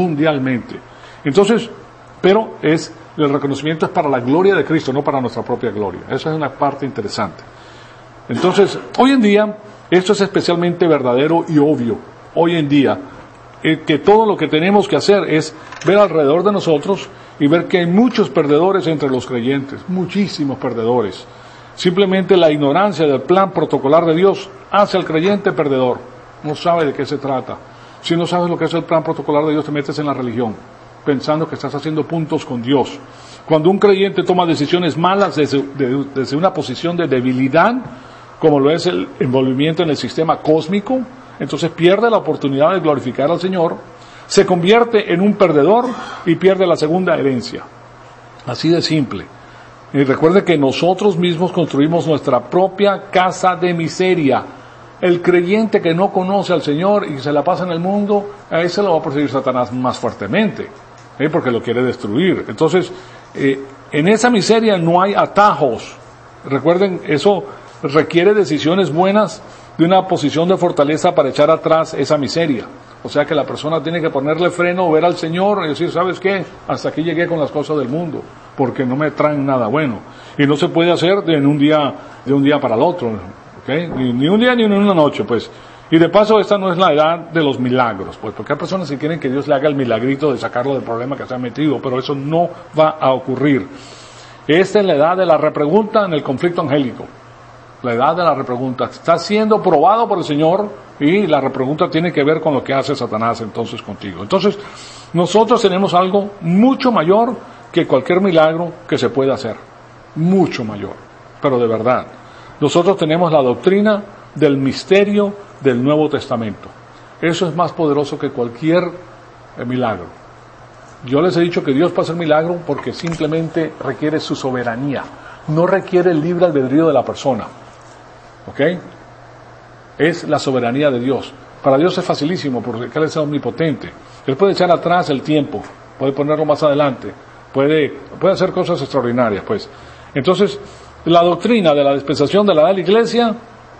Entonces, pero el reconocimiento es para la gloria de Cristo, no para nuestra propia gloria. Esa es una parte interesante. Entonces, hoy en día, esto es especialmente verdadero y obvio. Hoy en día, que todo lo que tenemos que hacer es ver alrededor de nosotros y ver que hay muchos perdedores entre los creyentes, muchísimos perdedores. Simplemente la ignorancia del plan protocolar de Dios hace al creyente perdedor. No sabe de qué se trata. Si no sabes lo que es el plan protocolar de Dios, te metes en la religión, pensando que estás haciendo puntos con Dios. Cuando un creyente toma decisiones malas desde una posición de debilidad, como lo es el envolvimiento en el sistema cósmico, entonces pierde la oportunidad de glorificar al Señor, se convierte en un perdedor y pierde la segunda herencia. Así de simple. Y recuerde que nosotros mismos construimos nuestra propia casa de miseria. El creyente que no conoce al Señor y se la pasa en el mundo, a ese lo va a perseguir Satanás más fuertemente, porque lo quiere destruir. Entonces, en esa miseria no hay atajos. Recuerden, eso requiere decisiones buenas de una posición de fortaleza para echar atrás esa miseria. O sea que la persona tiene que ponerle freno, ver al Señor y decir, ¿sabes qué? Hasta aquí llegué con las cosas del mundo, porque no me traen nada bueno. Y no se puede hacer de un día para el otro, ¿okay? Ni un día ni una noche, pues. Y de paso, esta no es la edad de los milagros, pues, porque hay personas que quieren que Dios le haga el milagrito de sacarlo del problema que se ha metido, pero eso no va a ocurrir. Esta es la edad de la repregunta en el conflicto angélico. La edad de la repregunta. Está siendo probado por el Señor y la repregunta tiene que ver con lo que hace Satanás entonces contigo. Entonces, nosotros tenemos algo mucho mayor que cualquier milagro que se pueda hacer. Mucho mayor. Pero de verdad. Nosotros tenemos la doctrina del misterio del Nuevo Testamento. Eso es más poderoso que cualquier milagro. Yo les he dicho que Dios puede hacer milagro porque simplemente requiere su soberanía. No requiere el libre albedrío de la persona. ¿Ok? Es la soberanía de Dios. Para Dios es facilísimo porque Él es omnipotente. Él puede echar atrás el tiempo, puede ponerlo más adelante, puede hacer cosas extraordinarias, pues. Entonces, la doctrina de la dispensación de la edad de la iglesia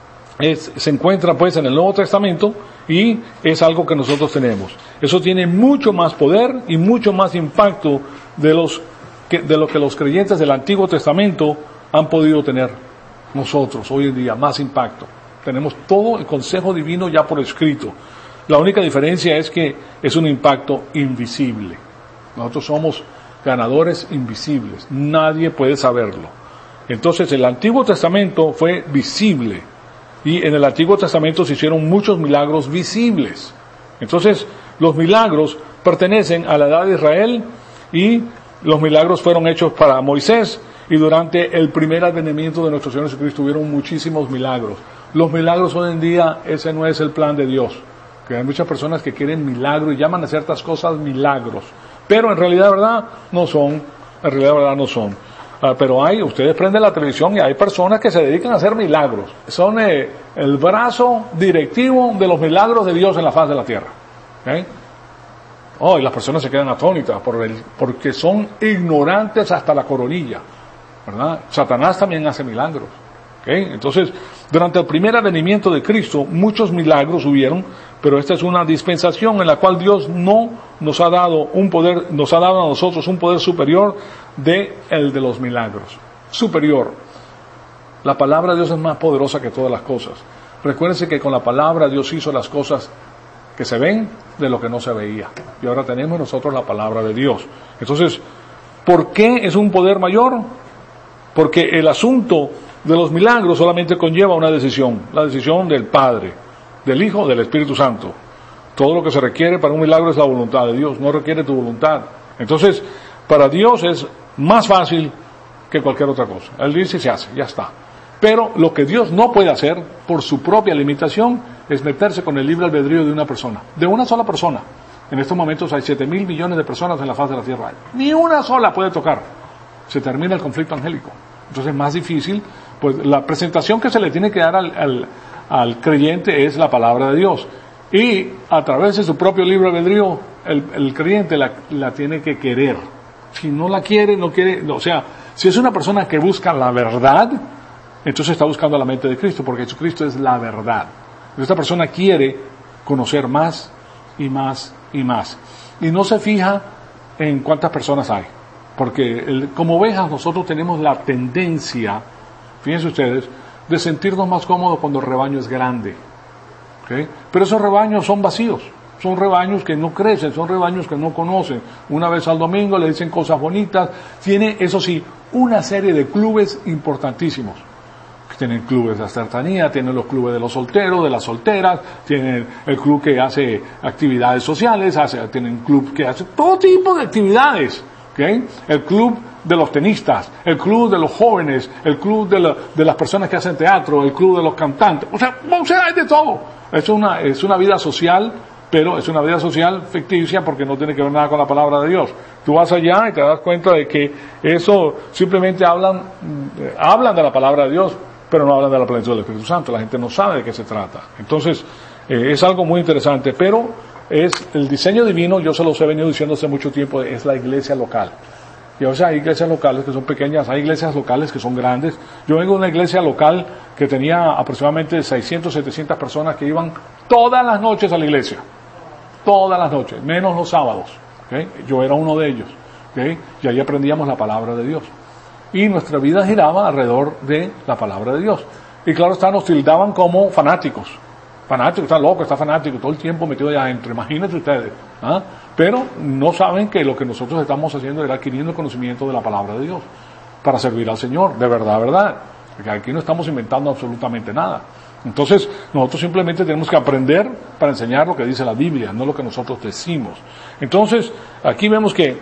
se encuentra pues en el Nuevo Testamento y es algo que nosotros tenemos. Eso tiene mucho más poder y mucho más impacto de lo que los creyentes del Antiguo Testamento han podido tener. Nosotros, hoy en día, más impacto. Tenemos todo el consejo divino ya por escrito. La única diferencia es que es un impacto invisible. Nosotros somos ganadores invisibles. Nadie puede saberlo. Entonces, el Antiguo Testamento fue visible. Y en el Antiguo Testamento se hicieron muchos milagros visibles. Entonces, los milagros pertenecen a la edad de Israel y los milagros fueron hechos para Moisés. Y durante el primer advenimiento de nuestro Señor Jesucristo hubieron muchísimos milagros. Los milagros hoy en día, ese no es el plan de Dios. Que hay muchas personas que quieren milagro y llaman a ciertas cosas milagros. Pero en realidad, ¿verdad? No son. En realidad, ¿verdad? No son. Pero ustedes prenden la televisión y hay personas que se dedican a hacer milagros. Son el brazo directivo de los milagros de Dios en la faz de la tierra. ¿Okay? Y las personas se quedan atónitas porque son ignorantes hasta la coronilla. ¿Verdad? Satanás también hace milagros. ¿Okay? Entonces, durante el primer advenimiento de Cristo, muchos milagros hubieron, pero esta es una dispensación en la cual Dios no nos ha dado un poder, nos ha dado a nosotros un poder superior de el de los milagros. Superior. La palabra de Dios es más poderosa que todas las cosas. Recuérdense que con la palabra Dios hizo las cosas que se ven de lo que no se veía. Y ahora tenemos nosotros la palabra de Dios. Entonces, ¿por qué es un poder mayor? Porque el asunto de los milagros solamente conlleva una decisión, la decisión del Padre, del Hijo, del Espíritu Santo. Todo lo que se requiere para un milagro es la voluntad de Dios, no requiere tu voluntad. Entonces, para Dios es más fácil que cualquier otra cosa. Él dice y se hace, ya está. Pero lo que Dios no puede hacer, por su propia limitación, es meterse con el libre albedrío de una persona, de una sola persona. En estos momentos hay 7.000 millones de personas en la faz de la tierra. Ni una sola puede tocar. Se termina el conflicto angélico. Entonces es más difícil. Pues la presentación que se le tiene que dar al creyente es la palabra de Dios. Y a través de su propio libre albedrío, el creyente la tiene que querer. Si no la quiere, no quiere. O sea, si es una persona que busca la verdad, entonces está buscando la mente de Cristo, porque Jesucristo es la verdad. Esta persona quiere conocer más y más y más. Y no se fija en cuántas personas hay. Porque como ovejas nosotros tenemos la tendencia, fíjense ustedes, de sentirnos más cómodos cuando el rebaño es grande. ¿Okay? Pero esos rebaños son vacíos. Son rebaños que no crecen, son rebaños que no conocen. Una vez al domingo le dicen cosas bonitas. Tiene, eso sí, una serie de clubes importantísimos. Tienen clubes de cercanía, tienen los clubes de los solteros, de las solteras, tienen el club que hace actividades sociales, tienen club que hace todo tipo de actividades. ¿Okay? El club de los tenistas, el club de los jóvenes, el club de las personas que hacen teatro, el club de los cantantes. O sea, hay de todo. Es una vida social, pero es una vida social ficticia porque no tiene que ver nada con la palabra de Dios. Tú vas allá y te das cuenta de que eso simplemente hablan de la palabra de Dios, pero no hablan de la plenitud del Espíritu Santo. La gente no sabe de qué se trata. Entonces, es algo muy interesante, pero es el diseño divino, yo se los he venido diciendo hace mucho tiempo, es la iglesia local. Y o sea, hay iglesias locales que son pequeñas, hay iglesias locales que son grandes. Yo vengo de una iglesia local que tenía aproximadamente 600, 700 personas que iban todas las noches a la iglesia. Todas las noches, menos los sábados. ¿Okay? Yo era uno de ellos. ¿Okay? Y ahí aprendíamos la palabra de Dios. Y nuestra vida giraba alrededor de la palabra de Dios. Y claro está, nos tildaban como fanáticos. Fanático, está loco, está fanático, todo el tiempo metido allá adentro. Imagínense ustedes. ¿Ah? Pero no saben que lo que nosotros estamos haciendo era adquiriendo conocimiento de la palabra de Dios para servir al Señor, de verdad, verdad. Porque aquí no estamos inventando absolutamente nada. Entonces, nosotros simplemente tenemos que aprender para enseñar lo que dice la Biblia, no lo que nosotros decimos. Entonces, aquí vemos que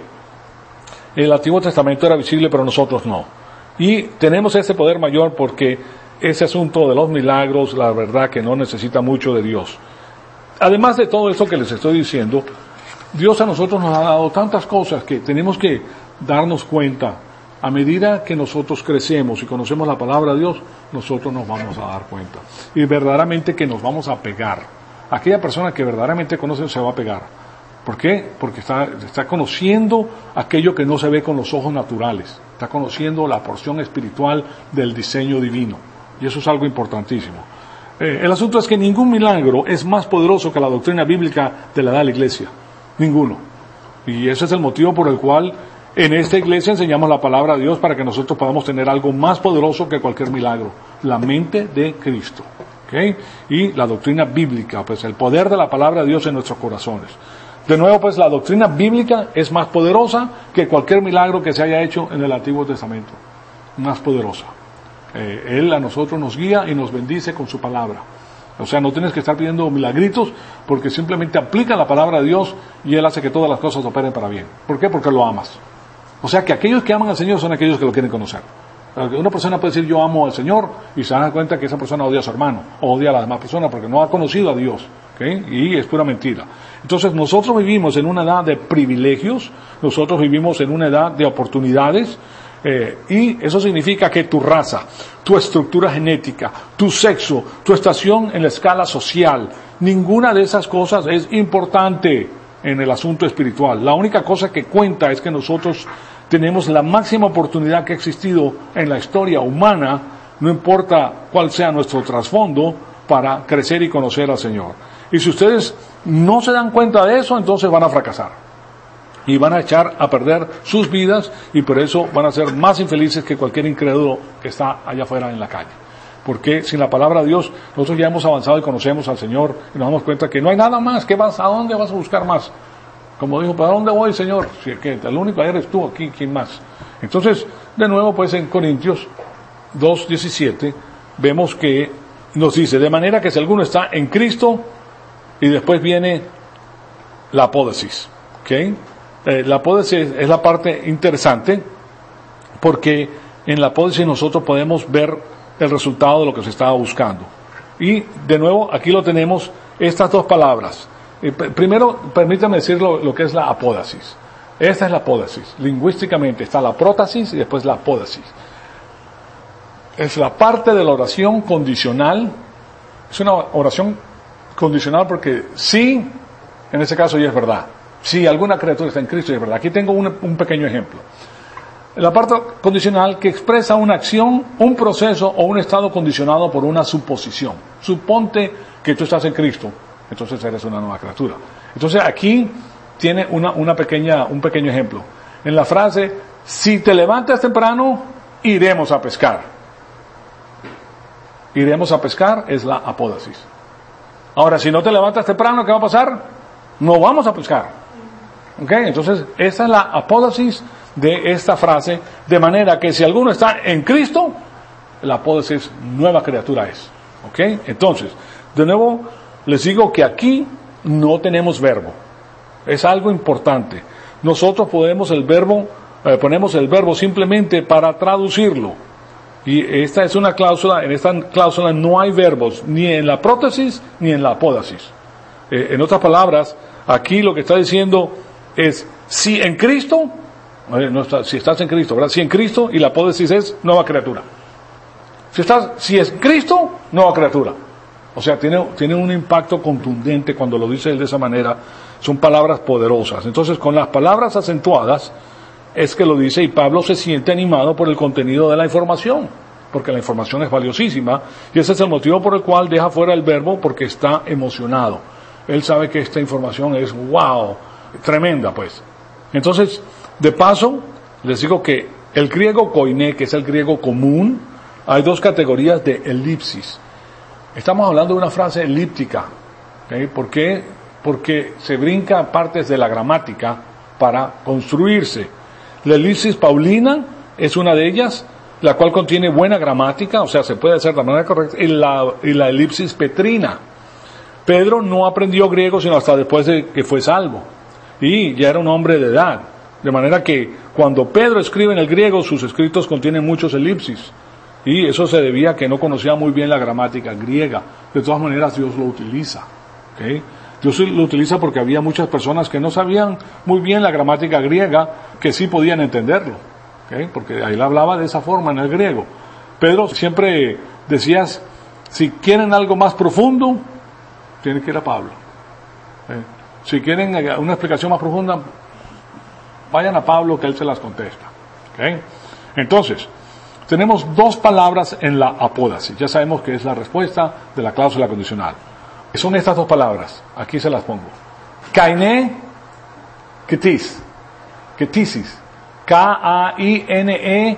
el Antiguo Testamento era visible, pero nosotros no. Y tenemos ese poder mayor porque ese asunto de los milagros, la verdad que no necesita mucho de Dios. Además de todo esto que les estoy diciendo, Dios a nosotros nos ha dado tantas cosas que tenemos que darnos cuenta. A medida que nosotros crecemos y conocemos la palabra de Dios, nosotros nos vamos a dar cuenta. Y verdaderamente que nos vamos a pegar. Aquella persona que verdaderamente conoce se va a pegar. ¿Por qué? Porque está conociendo aquello que no se ve con los ojos naturales. Está conociendo la porción espiritual del diseño divino. Y eso es algo importantísimo. El asunto es que ningún milagro es más poderoso que la doctrina bíblica de la edad de la iglesia. Ninguno. Y ese es el motivo por el cual en esta iglesia enseñamos la palabra de Dios para que nosotros podamos tener algo más poderoso que cualquier milagro. La mente de Cristo. ¿Okay? Y la doctrina bíblica, pues el poder de la palabra de Dios en nuestros corazones. De nuevo, pues la doctrina bíblica es más poderosa que cualquier milagro que se haya hecho en el Antiguo Testamento. Más poderosa. Él a nosotros nos guía y nos bendice con su palabra. O sea, no tienes que estar pidiendo milagritos porque simplemente aplica la palabra de Dios y Él hace que todas las cosas operen para bien. ¿Por qué? Porque lo amas. O sea, que aquellos que aman al Señor son aquellos que lo quieren conocer. Una persona puede decir yo amo al Señor y se da cuenta que esa persona odia a su hermano o odia a la demás persona porque no ha conocido a Dios. ¿Okay? Y es pura mentira. Entonces nosotros vivimos en una edad de privilegios, nosotros vivimos en una edad de oportunidades, y eso significa que tu raza, tu estructura genética, tu sexo, tu estación en la escala social, ninguna de esas cosas es importante en el asunto espiritual. La única cosa que cuenta es que nosotros tenemos la máxima oportunidad que ha existido en la historia humana, no importa cuál sea nuestro trasfondo, para crecer y conocer al Señor. Y si ustedes no se dan cuenta de eso, entonces van a fracasar. Y van a echar a perder sus vidas y por eso van a ser más infelices que cualquier incrédulo que está allá afuera en la calle. Porque sin la palabra de Dios, nosotros ya hemos avanzado y conocemos al Señor y nos damos cuenta que no hay nada más. ¿A dónde vas a buscar más? Como dijo, ¿para dónde voy, Señor? Si que el único eres tú aquí, ¿quién más? Entonces, de nuevo, pues en Corintios 2:17, vemos que nos dice, de manera que si alguno está en Cristo, y después viene la apódesis. ¿Okay? La apódesis es la parte interesante, porque en la apódesis nosotros podemos ver el resultado de lo que se estaba buscando. Y de nuevo, aquí lo tenemos, estas dos palabras. Primero, permítame decir lo que es la apódasis. Esta es la apódasis. Lingüísticamente está la prótasis y después la apódasis. Es la parte de la oración condicional. Es una oración condicional porque sí, en ese caso ya es verdad. Si alguna criatura está en Cristo ya es verdad. Aquí tengo un pequeño ejemplo. La parte condicional que expresa una acción, un proceso o un estado condicionado por una suposición. Suponte que tú estás en Cristo, entonces eres una nueva criatura. Entonces aquí tiene un pequeño ejemplo. En la frase, si te levantas temprano, iremos a pescar. Iremos a pescar es la apódasis. Ahora, si no te levantas temprano, ¿qué va a pasar? No vamos a pescar. ¿Ok? Entonces, esta es la apódasis de esta frase, de manera que si alguno está en Cristo, la apódasis nueva criatura es. ¿Ok? Entonces, de nuevo, les digo que aquí no tenemos verbo. Es algo importante. Nosotros ponemos el verbo simplemente para traducirlo. Y esta es una cláusula, en esta cláusula no hay verbos, ni en la prótesis ni en la apódasis. En otras palabras, aquí lo que está diciendo es, si en Cristo, si estás en Cristo, ¿verdad? Si en Cristo, y la apódasis es nueva criatura. Si es Cristo, nueva criatura. O sea, tiene un impacto contundente cuando lo dice él de esa manera. Son palabras poderosas. Entonces, con las palabras acentuadas, es que lo dice, y Pablo se siente animado por el contenido de la información, porque la información es valiosísima, y ese es el motivo por el cual deja fuera el verbo, porque está emocionado. Él sabe que esta información es wow, tremenda pues. Entonces, de paso, les digo que el griego koiné, que es el griego común, hay dos categorías de elipsis. Estamos hablando de una frase elíptica. ¿Okay? ¿Por qué? Porque se brinca partes de la gramática para construirse. La elipsis paulina es una de ellas, la cual contiene buena gramática, o sea, se puede hacer de la manera correcta, y la elipsis petrina. Pedro no aprendió griego sino hasta después de que fue salvo, y ya era un hombre de edad, de manera que cuando Pedro escribe en el griego, sus escritos contienen muchos elipsis, y eso se debía a que no conocía muy bien la gramática griega. De todas maneras, Dios lo utiliza. ¿Okay? Dios lo utiliza porque había muchas personas que no sabían muy bien la gramática griega, que sí podían entenderlo. ¿Okay? Porque ahí la hablaba de esa forma en el griego. Pedro siempre decía, si quieren algo más profundo, tienen que ir a Pablo. Si quieren una explicación más profunda, vayan a Pablo que él se las contesta. ¿Okay? Entonces, tenemos dos palabras en la apódasis. Ya sabemos que es la respuesta de la cláusula condicional. Son estas dos palabras. Aquí se las pongo. Kainé, ketis. Ketisis. K-A-I-N-E,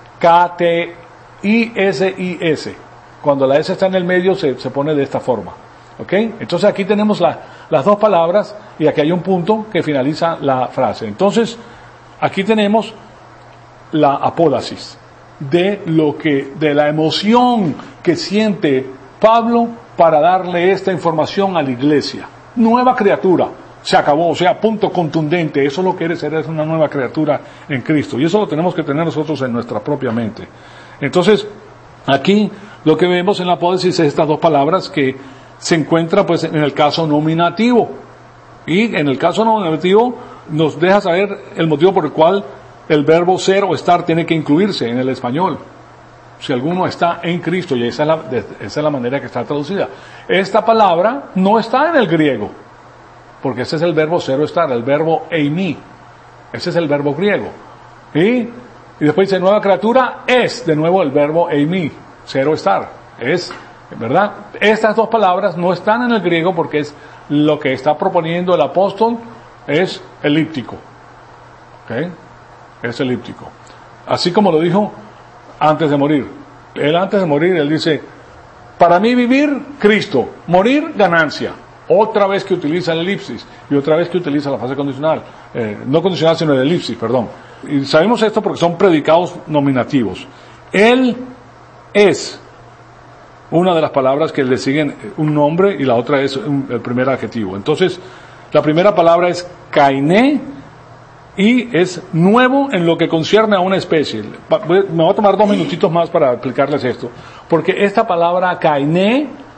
K-T-I-S-I-S. Cuando la S está en el medio se pone de esta forma. ¿Ok? Entonces aquí tenemos las dos palabras y aquí hay un punto que finaliza la frase. Entonces, aquí tenemos la apódasis de la emoción que siente Pablo para darle esta información a la iglesia. Nueva criatura, se acabó, o sea, punto contundente, eso es lo que eres una nueva criatura en Cristo, y eso lo tenemos que tener nosotros en nuestra propia mente. Entonces, aquí lo que vemos en la apódasis es estas dos palabras que se encuentran pues en el caso nominativo, y en el caso nominativo nos deja saber el motivo por el cual el verbo ser o estar tiene que incluirse en el español. Si alguno está en Cristo, y esa es la manera que está traducida. Esta palabra no está en el griego, porque ese es el verbo ser o estar, el verbo eimi. Ese es el verbo griego. Y después dice nueva criatura, es de nuevo el verbo eimi, ser o estar. Es, ¿verdad? Estas dos palabras no están en el griego porque es lo que está proponiendo el apóstol, es elíptico. ¿Ok? Es elíptico. Así como lo dijo antes de morir. Él antes de morir, él dice, para mí vivir, Cristo, morir, ganancia. Otra vez que utiliza el elipsis y otra vez que utiliza la frase condicional. No condicional, sino el elipsis, perdón. Y sabemos esto porque son predicados nominativos. Él es una de las palabras que le siguen un nombre y la otra es el primer adjetivo. Entonces, la primera palabra es kainé, y es nuevo en lo que concierne a una especie. Me voy a tomar 2 minutitos más para explicarles esto, porque esta palabra kainé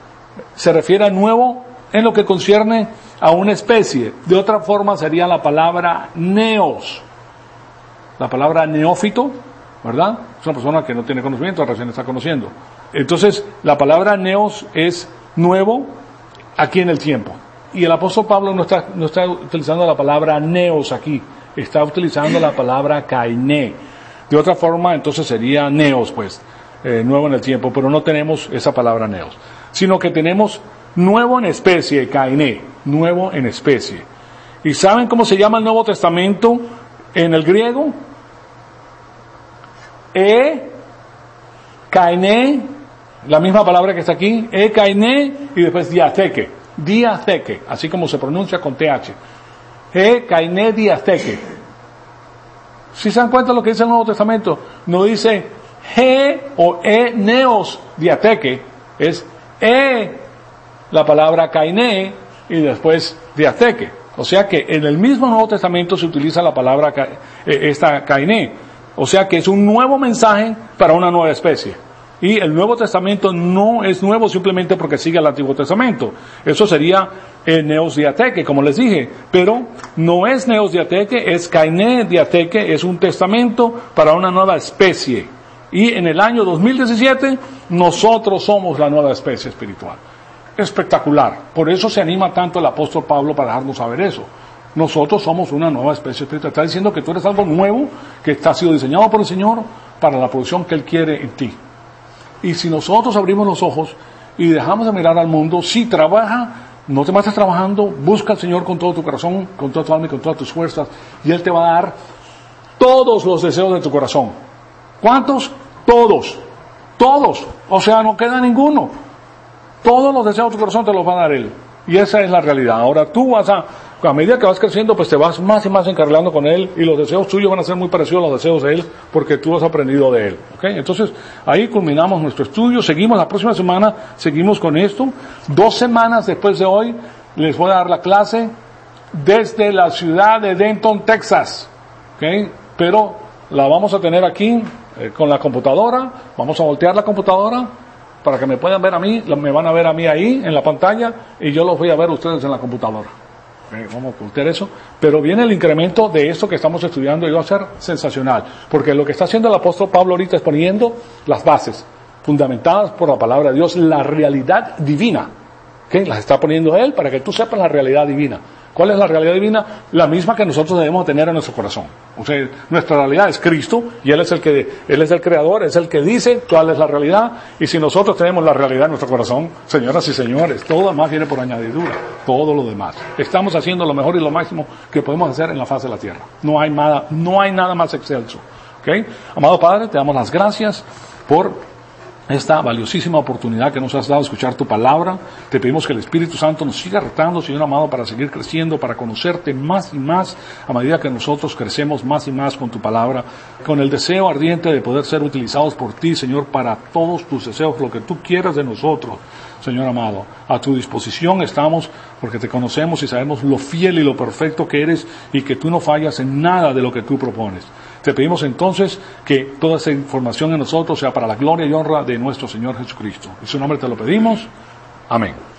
se refiere a nuevo en lo que concierne a una especie. De otra forma sería la palabra neos. La palabra neófito, ¿verdad? Es una persona que no tiene conocimiento, recién está conociendo. Entonces, la palabra neos es nuevo aquí en el tiempo. Y el apóstol Pablo no está utilizando la palabra neos aquí, está utilizando la palabra kainé. De otra forma, entonces sería neos, pues, nuevo en el tiempo, pero no tenemos esa palabra neos, sino que tenemos nuevo en especie, kainé, nuevo en especie. ¿Y saben cómo se llama el Nuevo Testamento en el griego? Kainé, la misma palabra que está aquí, kainé, y después diatheke, así como se pronuncia con TH. Kainé diatheke. Si se dan cuenta de lo que dice el Nuevo Testamento, no dice o neos diatheke, es la palabra kainé y después diatheke. O sea que en el mismo Nuevo Testamento se utiliza la palabra esta kainé. O sea que es un nuevo mensaje para una nueva especie. Y el Nuevo Testamento no es nuevo simplemente porque sigue el Antiguo Testamento. Eso sería neos diatheke, como les dije. Pero no es neos diatheke, es kainé diatheke, es un testamento para una nueva especie. Y en el año 2017, nosotros somos la nueva especie espiritual. Espectacular. Por eso se anima tanto el apóstol Pablo para dejarnos saber eso. Nosotros somos una nueva especie espiritual. Está diciendo que tú eres algo nuevo, que está sido diseñado por el Señor para la producción que Él quiere en ti. Y si nosotros abrimos los ojos y dejamos de mirar al mundo, si trabaja, no te mates trabajando, busca al Señor con todo tu corazón, con toda tu alma y con todas tus fuerzas, y Él te va a dar todos los deseos de tu corazón. ¿Cuántos? Todos. O sea, no queda ninguno. Todos los deseos de tu corazón te los va a dar Él. Y esa es la realidad. Ahora tú a medida que vas creciendo, pues te vas más y más encarrilando con Él, y los deseos tuyos van a ser muy parecidos a los deseos de Él, porque tú has aprendido de Él. ¿Okay? Entonces, ahí culminamos nuestro estudio, seguimos la próxima semana, seguimos con esto. 2 semanas después de hoy, les voy a dar la clase desde la ciudad de Denton, Texas. ¿Okay? Pero la vamos a tener aquí, con la computadora, vamos a voltear la computadora, para que me puedan ver a mí, me van a ver a mí ahí, en la pantalla, y yo los voy a ver a ustedes en la computadora. Vamos a ocultar eso, pero viene el incremento de esto que estamos estudiando y va a ser sensacional, porque lo que está haciendo el apóstol Pablo ahorita es poniendo las bases fundamentadas por la palabra de Dios, la realidad divina, ¿okay? Las está poniendo él para que tú sepas la realidad divina. ¿Cuál es la realidad divina? La misma que nosotros debemos tener en nuestro corazón. O sea, nuestra realidad es Cristo, y Él es el creador, es el que dice cuál es la realidad, y si nosotros tenemos la realidad en nuestro corazón, señoras y señores, todo lo demás viene por añadidura, todo lo demás. Estamos haciendo lo mejor y lo máximo que podemos hacer en la faz de la tierra. No hay nada más excelso. ¿Okay? Amado Padre, te damos las gracias por esta valiosísima oportunidad que nos has dado de escuchar tu palabra. Te pedimos que el Espíritu Santo nos siga retando, Señor amado, para seguir creciendo, para conocerte más y más, a medida que nosotros crecemos más y más con tu palabra, con el deseo ardiente de poder ser utilizados por ti, Señor, para todos tus deseos, lo que tú quieras de nosotros, Señor amado. A tu disposición estamos, porque te conocemos y sabemos lo fiel y lo perfecto que eres, y que tú no fallas en nada de lo que tú propones. Te pedimos entonces que toda esa información en nosotros sea para la gloria y honra de nuestro Señor Jesucristo. En su nombre te lo pedimos. Amén.